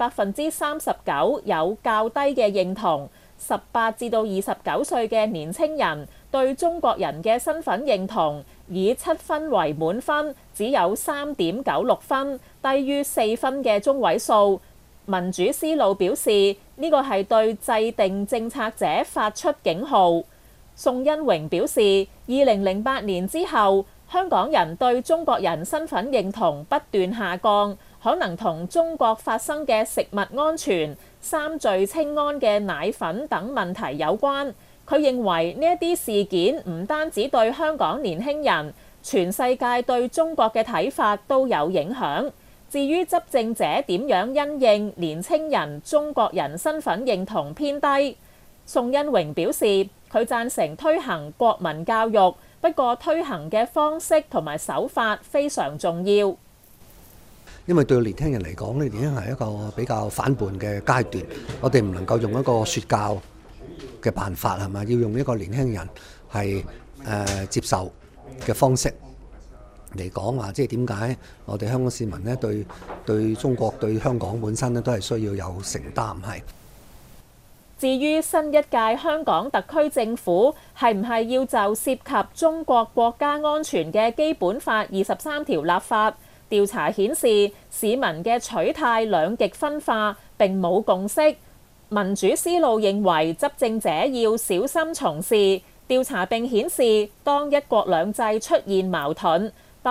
39%有較低嘅認同。18至到29歲嘅年青人對中國人嘅身份認同以7分為滿分，只有3.96分，低於4分嘅中位數。民主思路表示，呢個係對制定政策者發出警號。宋恩榮表示，2008年之後，香港人對中國人身份認同不斷下降，可能同中國發生嘅食物安全、三聚氰胺嘅奶粉等問題有關。佢認為呢一啲事件唔單止對香港年輕人，全世界對中國嘅睇法都有影響。至於執政者點樣因應年青人中國人身份認同偏低，宋恩榮表示佢贊成推行國民教育，不過推行嘅方式同埋手法非常重要。 因為對年輕人嚟講呢，已經係一個比較反叛嘅階段，我哋唔能夠用一個説教嘅辦法，係咪？要用一個年輕人係接受嘅方式嚟講話，即係點解我哋香港市民呢對中國對香港本身呢都係需要有承擔係。 至於新一屆香港特區政府係唔係要就涉及中國國家安全嘅基本法23條立法？調查顯示市民嘅取態兩極分化，並冇共識。民主思路認為執政者要小心從事。調查並顯示，當一國兩制出現矛盾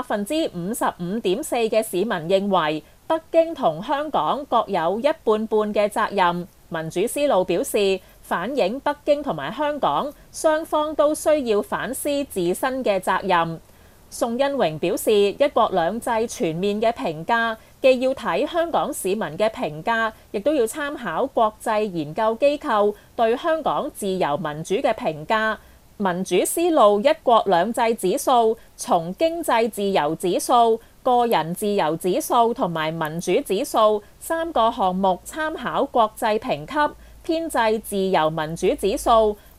，55.4%嘅市民認為北京同香港各有一半半嘅責任。民主思路表示，反映北京同埋香港雙方都需要反思自身嘅責任。宋恩榮表示，一國兩制全面嘅評價既要睇香港市民嘅評價，亦都要參考國際研究機構對香港自由民主嘅評價。民主思路一國兩制指數從經濟自由指數、個人自由指數同埋民主指數3個項目參考國際評級，編製自由民主指數，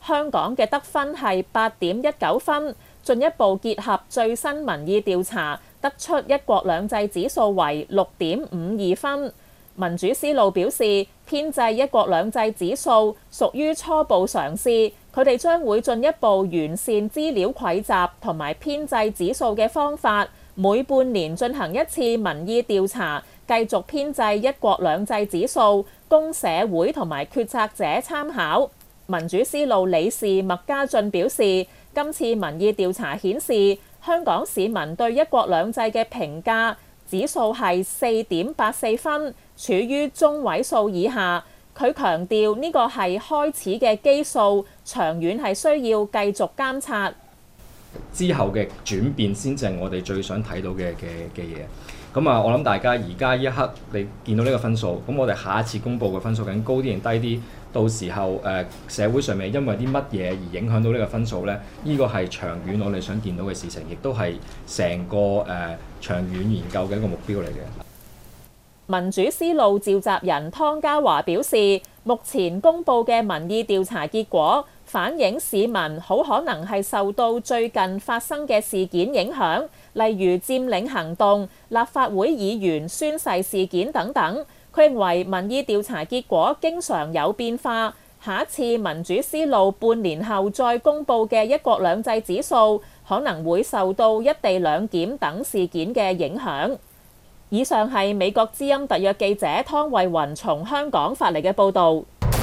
香港嘅得分係8.19分，進一步結合最新民意調查，得出一國兩制指數為6.52分。民主思路表示，編製一國兩制指數屬於初步嘗試，佢哋將會進一步完善資料匯集同埋編製指數嘅方法，每半年進行一次民意調查，繼續編製一國兩制指數，供社會同埋決策者參考。民主思路理事麥家俊表示，今次民意調查顯示，香港市民對一國兩制嘅評價指數係4.84分，處於中位數以下。佢強調呢個係開始嘅基數，長遠係需要繼續監察。 之後嘅轉變先至係我哋最想睇到嘅嘢。咁啊，我諗大家而家一刻你見到呢個分數，咁我哋下一次公佈嘅分數究竟高啲定低啲？到時候社會上面因為啲乜嘢而影響到呢個分數呢？呢個係長遠我哋想見到嘅事情，亦都係成個長遠研究嘅一個目標嚟嘅。 民主思路召集人湯家驊表示，目前公佈嘅民意調查結果反映市民好可能係受到最近發生嘅事件影響，例如佔領行動、立法會議員宣誓事件等等。佢認為民意調查結果經常有變化，下一次民主思路半年後再公佈嘅一國兩制指數可能會受到一地兩檢等事件嘅影響。以上係美國之音特約記者湯慧雲從香港發嚟嘅報導。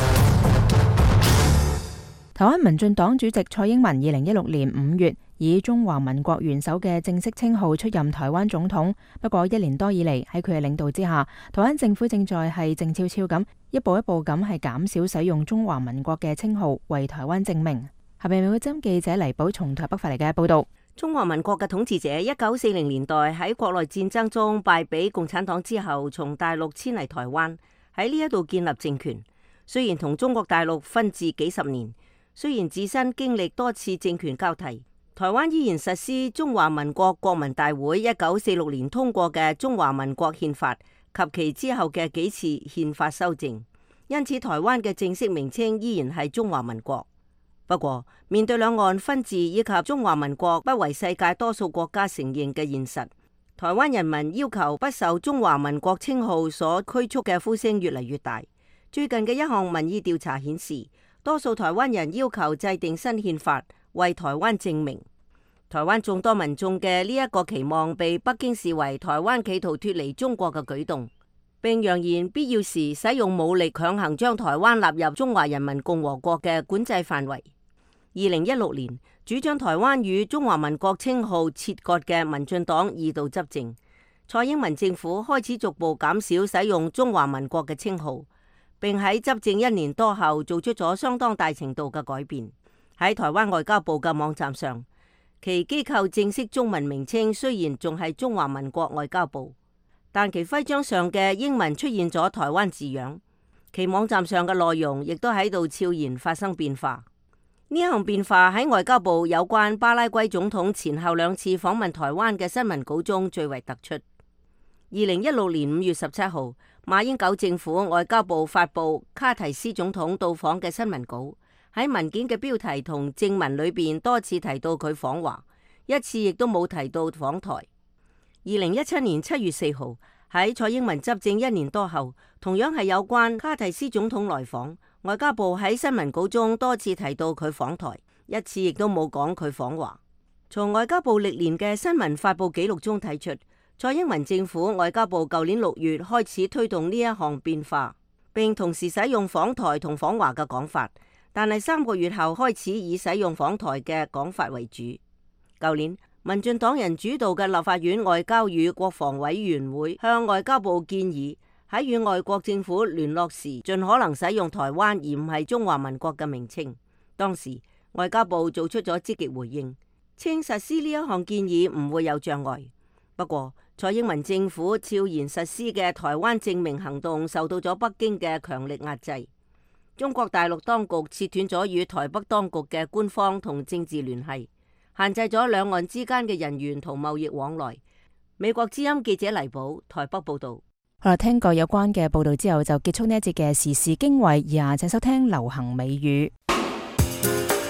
台灣民進黨主席蔡英文2016年5月以中華民國元首嘅正式稱號出任台灣總統，不過1年多以嚟喺佢嘅領導之下，台灣政府正在係靜悄悄咁一步一步咁係減少使用中華民國嘅稱號，為台灣正名。下邊美國之音記者黎寶從台北發嚟嘅報導。 中華民國嘅統治者1940年代喺國內戰爭中敗俾共產黨之後，從大陸遷嚟台灣，喺呢一度建立政權。雖然同中國大陸分治幾十年，雖然自身經歷多次政權交替，台灣依然實施中華民國國民大會1946年通過嘅中華民國憲法及其之後嘅幾次憲法修正，因此台灣嘅正式名稱依然係中華民國。不過，面對兩岸分治以及中華民國不為世界多數國家承認嘅現實，台灣人民要求不受中華民國稱號所拘束嘅呼聲越嚟越大。最近嘅一項民意調查顯示，多數台灣人要求制定新憲法，為台灣正名。台灣眾多民眾嘅呢一個期望，被北京視為台灣企圖脫離中國嘅舉動，並揚言必要時使用武力強行將台灣納入中華人民共和國嘅管制範圍。2016年，主張台灣與中華民國稱號切割嘅民進黨二度執政，蔡英文政府開始逐步減少使用中華民國嘅稱號，並喺執政1年多後做出咗相當大程度嘅改變。喺台灣外交部嘅網站上，其機構正式中文名稱雖然仲係中華民國外交部，但其徽章上嘅英文出現咗台灣字樣，其網站上嘅內容亦都喺度悄然發生變化。呢項變化喺外交部有關巴拉圭總統前後2次訪問台灣嘅新聞稿中最為突出。2016年5月17號，馬英九政府外交部發布卡提斯總統到訪嘅新聞稿，喺文件嘅標題同正文裏邊多次提到佢訪華，一次亦都冇提到訪台。2017年7月4號，喺蔡英文執政1年多後，同樣係有關卡提斯總統來訪，外交部喺新聞稿中多次提到佢訪台，一次亦都冇講佢訪華。從外交部歷年嘅新聞發布記錄中睇出，蔡英文政府外交部舊年6月開始推動呢一項變化，並同時使用訪台同訪華嘅講法，但係3個月後開始以使用訪台嘅講法為主。舊年，民進黨人主導嘅立法院外交與國防委員會向外交部建議，喺與外國政府聯絡時，盡可能使用台灣而唔係中華民國嘅名稱。當時外交部做出咗積極回應，稱實施呢一項建議唔會有障礙。不過，蔡英文政府悄然實施嘅台灣正名行動受到咗北京嘅強力壓制。中國大陸當局切斷咗與台北當局嘅官方同政治聯繫，限制咗兩岸之間嘅人員同貿易往來。美國之音記者黎寶台北報道。 好啦，聽過有關嘅報道之後，就結束呢一節嘅時事經緯，以下請收聽流行美語。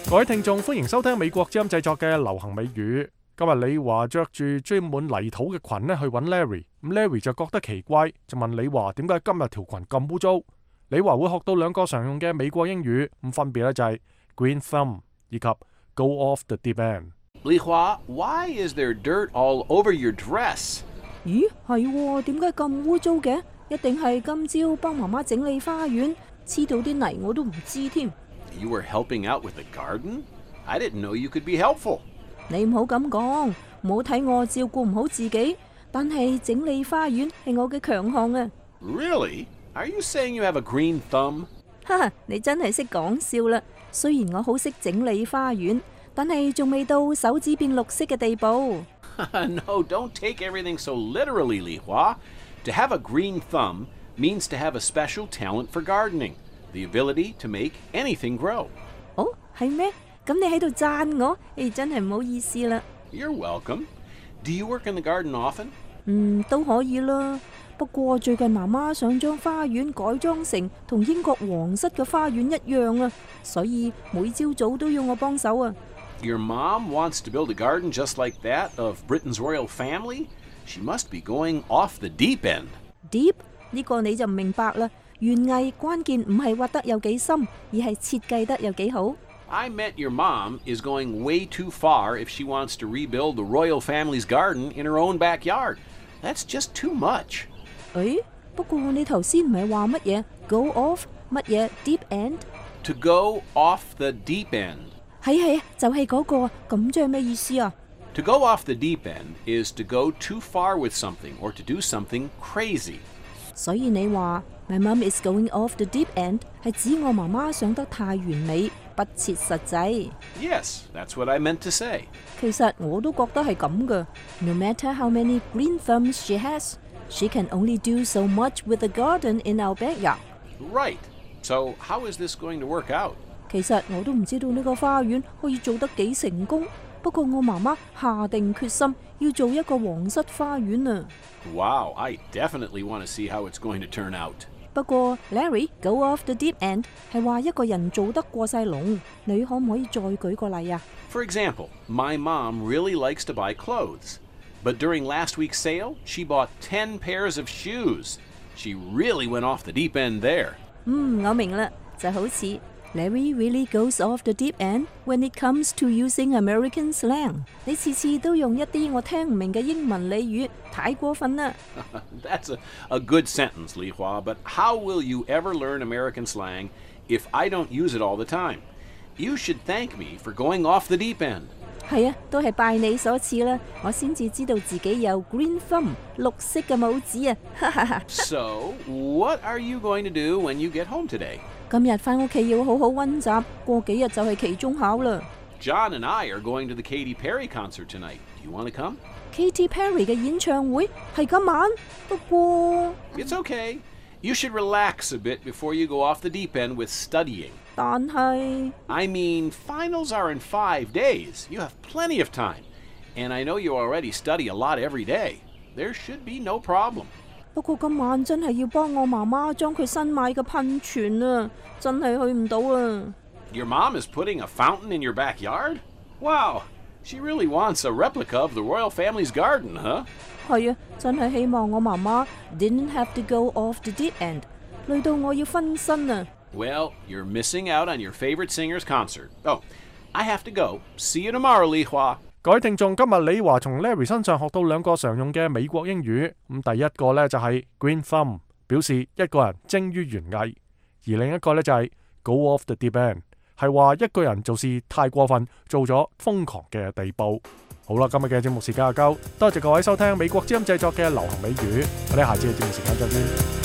各位聽眾，歡迎收聽美國之音製作嘅流行美語。今日李華着住追滿泥土嘅裙去揾 Larry， 咁 Larry 就覺得奇怪，就問李華點解今日條裙咁污糟。李華會學到兩個常用嘅美國英語，咁分別咧就係 green thumb 以及 go off the deep end。 李華 ，Why is there dirt all over your dress？ 咦，係喎，點解咁污糟嘅？一定係今朝幫媽媽整理花園，黐到啲泥我都唔知添。 You were helping out with the garden? I didn't know you could be helpful. 你唔好咁講，唔好睇我照顧唔好自己，但係整理花園係我嘅強項啊。 Really? Are you saying you have a green thumb? 哈哈，你真係識講笑啦！雖然我好識整理花園，但係仲未到手指變綠色嘅地步。 No, don't take everything so literally, Li Hua. To have a green thumb means to have a special talent for gardening, the ability to make anything grow. 哦，係咩？咁你喺度讚我，真係唔好意思啦。 You're welcome. Do you work in the garden often? 都可以啦。不過最近媽媽想將花園改裝成同英國皇室嘅花園一樣啊，所以每朝早都要我幫手啊。 Your mom wants to build a garden just like that of Britain's royal family? She must be going off the deep end. Deep 呢個你就唔明白啦。園藝關鍵唔係挖得有幾深，而係設計得有幾好。 I meant your mom is going way too far if she wants to rebuild the royal family's garden in her own backyard. That's just too much. 不過你頭先唔係話乜嘢 go off 乜嘢 deep end？ To go off the deep end. 係就係嗰個，咁即係咩意思啊？ To go off the deep end is to go too far with something or to do something crazy. 所以你話 My mom is going off the deep end 係指我媽媽想得太完美，不切實際。 Yes, that's what I meant to say. 其實我都覺得係咁㗎。No matter how many green thumbs she has, she can only do so much with the garden in our backyard. Right. So how is this going to work out? 其實我都唔知道呢個花園可以做得幾成功，不過我媽媽下定決心要做一個皇室花園啊。 Wow, I definitely want to see how it's going to turn out. 不過 Larry go off the deep end 係話一個人做得過晒龍，你可唔可以再舉個例啊？ For example, my mom really likes to buy clothes. But during last week's sale, she bought 10 pairs of shoes. She really went off the deep end there. 我明啦，就好似Larry really goes off the deep end when it comes to using American slang. 你次次都用一啲我聽唔明嘅英文俚語，太過分啦。 That's a good sentence, Li Hua, but how will you ever learn American slang if I don't use it all the time? You should thank me for going off the deep end. 係啊，都係拜你所賜啦，我先至知道自己有 green thumb 綠色嘅拇指啊。 So, what are you going to do when you get home today? 今日返屋企要好好溫習，過幾日就係期中考啦。 John and I are going to the Katy Perry concert tonight. Do you want to come? Katy Perry 嘅演唱會係今晚，不過 It's okay. You should relax a bit before you go off the deep end with studying. 但係 I mean, finals are in 5 days. You have plenty of time. And I know you already study a lot every day. There should be no problem. 不過今晚真係要幫我媽媽將佢新買嘅噴泉啊，真係去唔到啊。 Your mom is putting a fountain in your backyard? Wow, she really wants a replica of the royal family's garden, huh? 係啊，真係希望我媽媽 didn't have to go off the deep end，累到我要分身啊。 Well, you're missing out on your favorite singer's concert. Oh, I have to go. See you tomorrow, Li Hua. 各位聽眾，今日李華從 Larry 身上學到兩個常用嘅美國英語。第一個呢就係 green thumb， 表示一個人精於園藝；而另一個呢就係 go off the deep end， 係話一個人做事太過分，做咗瘋狂嘅地步。好啦，今日嘅節目時間就夠，多謝各位收聽美國之音製作嘅流行美語，我哋下次嘅節目時間再見。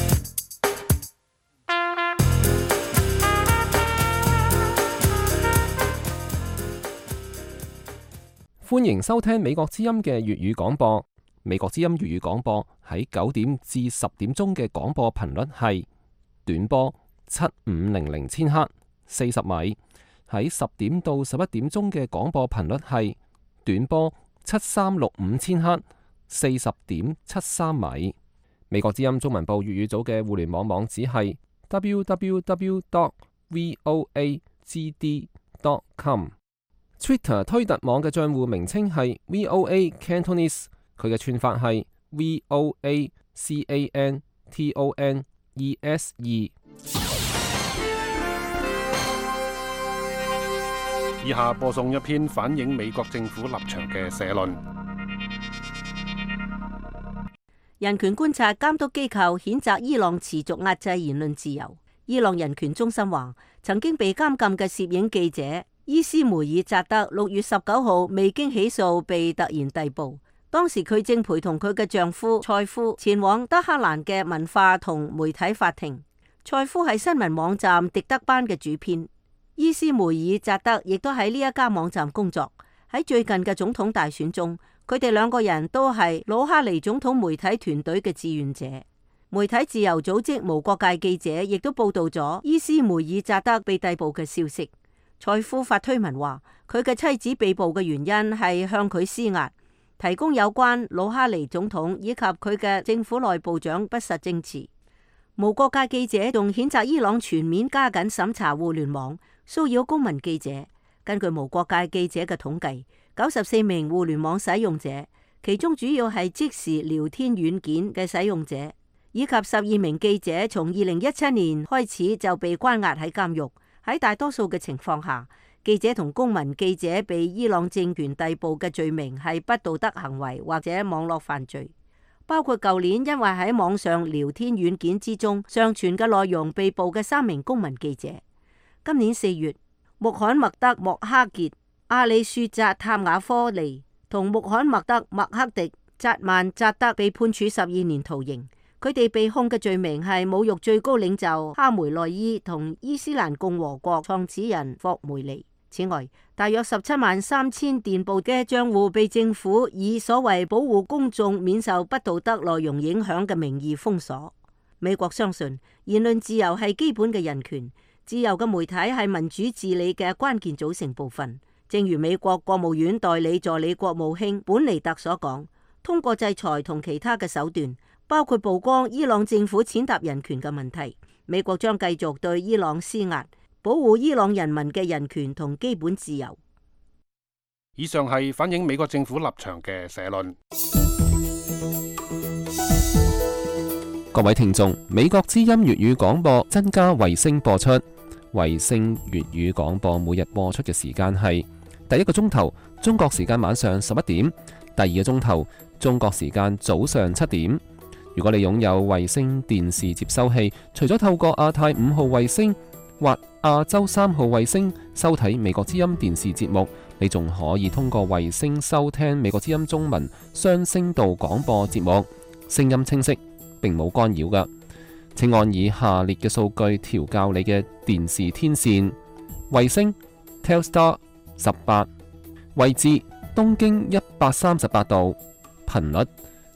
歡迎收聽美國之音嘅粵語廣播。美國之音粵語廣播喺9點至10點鐘嘅廣播頻率係短波7500千赫40米，喺10點到11點鐘嘅廣播頻率係短波7365千赫40.73米。美國之音中文部粵語組嘅互聯網網址係 www.voagd.com。 Twitter 推特網嘅帳戶名稱係 VOA Cantonese， 佢嘅串法係 VOA CANTONESE。 以下播送一篇反映美國政府立場嘅社論。 人權觀察監督機構譴責伊朗持續壓制言論自由。伊朗人權中心話，曾經被監禁嘅攝影記者伊斯梅爾扎德6月19號未經起訴被突然逮捕，當時佢正陪同佢嘅丈夫塞夫前往德黑蘭嘅文化同媒體法庭。塞夫係新聞網站迪德班嘅主編，伊斯梅爾扎德亦都喺呢一家網站工作。喺最近嘅總統大選中，佢哋兩個人都係魯哈尼總統媒體團隊嘅志願者。媒體自由組織無國界記者亦都報道咗伊斯梅爾扎德被逮捕嘅消息。塞夫發推文話，佢嘅妻子被捕嘅原因係向佢施壓，提供有關魯哈尼總統以及佢嘅政府內部長不實證詞。無國界記者仲譴責伊朗全面加緊審查互聯網，騷擾公民記者。根據無國界記者嘅統計，94名互聯網使用者，其中主要係即時聊天軟件嘅使用者，以及12名記者從2017年開始就被關押喺監獄。喺大多數嘅情況下，記者同公民記者被伊朗政權逮捕嘅罪名係不道德行為或者網絡犯罪，包括舊年因為喺網上聊天軟件之中上傳嘅內容被捕嘅3名公民記者。今年4月，穆罕默德莫哈傑、阿里舒扎塔瓦科尼同穆罕默德麥克迪扎曼扎德被判處12年徒刑。佢哋被控嘅罪名係侮辱最高領袖哈梅內伊同伊斯蘭共和國創始人霍梅尼。此外，大約173000電報嘅賬戶被政府以所謂保護公眾免受不道德內容影響嘅名義封鎖。美國相信言論自由係基本嘅人權，自由嘅媒體係民主治理嘅關鍵組成部分。正如美國國務院代理助理國務卿本尼特所講，通過制裁同其他嘅手段，包括曝光伊朗政府踐踏人權嘅問題，美國將繼續對伊朗施壓，保護伊朗人民嘅人權同基本自由。 以上係反映美國政府立場嘅社論。 各位聽眾，美國之音粵語廣播增加衛星播出，衛星粵語廣播每日播出嘅時間係第一個鐘頭中國時間晚上11點，第二個鐘頭中國時間早上7點。如果你擁有衛星電視接收器，除咗透過亞太5號衛星或亞洲3號衛星收睇美國之音電視節目，你仲可以通過衛星收聽美國之音中文雙聲道廣播節目，聲音清晰，並冇干擾㗎。請按以下列嘅數據調校你嘅電視天線：衛星 Telstar 18，位置東經138度，頻率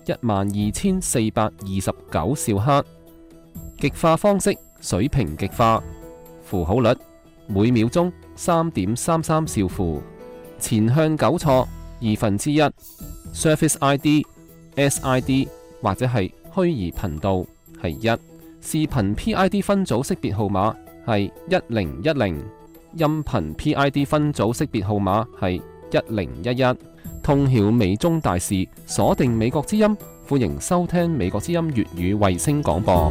12429兆赫，極化方式水平極化，符號率每秒鐘3.33兆符，前向糾錯1/2， Service ID、SID 或者係虛擬頻道係1，視頻 PID 分組識別號碼係1010，音頻 PID 分組識別號碼係1011。通曉美中大事，鎖定美國之音，歡迎收聽美國之音粵語衛星廣播。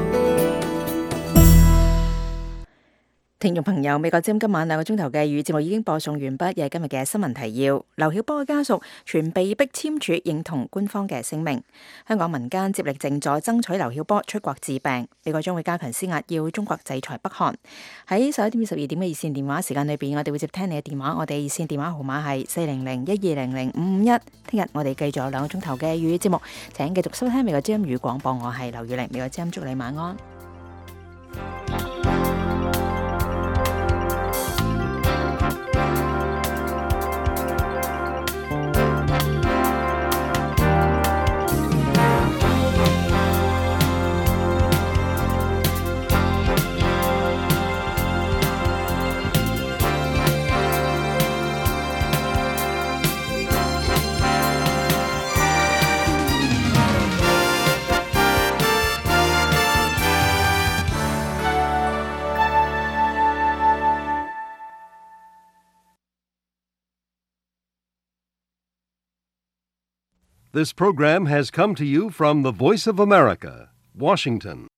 聽眾朋友，美國之音今晚2個鐘頭嘅粵語節目已經播送完畢，又係今日嘅新聞提要。劉曉波嘅家屬全被逼簽署認同官方嘅聲明。香港民間接力靜坐爭取劉曉波出國治病。美國將會加強施壓，要中國制裁北韓。喺11點至12點嘅熱線電話時間裏邊，我哋會接聽你嘅電話。我哋熱線電話號碼係400-1200-551。聽日我哋繼續有2個鐘頭嘅粵語節目，請繼續收聽美國之音粵語廣播。我係劉宇玲，美國之音祝你晚安。 This program has come to you from the Voice of America, Washington.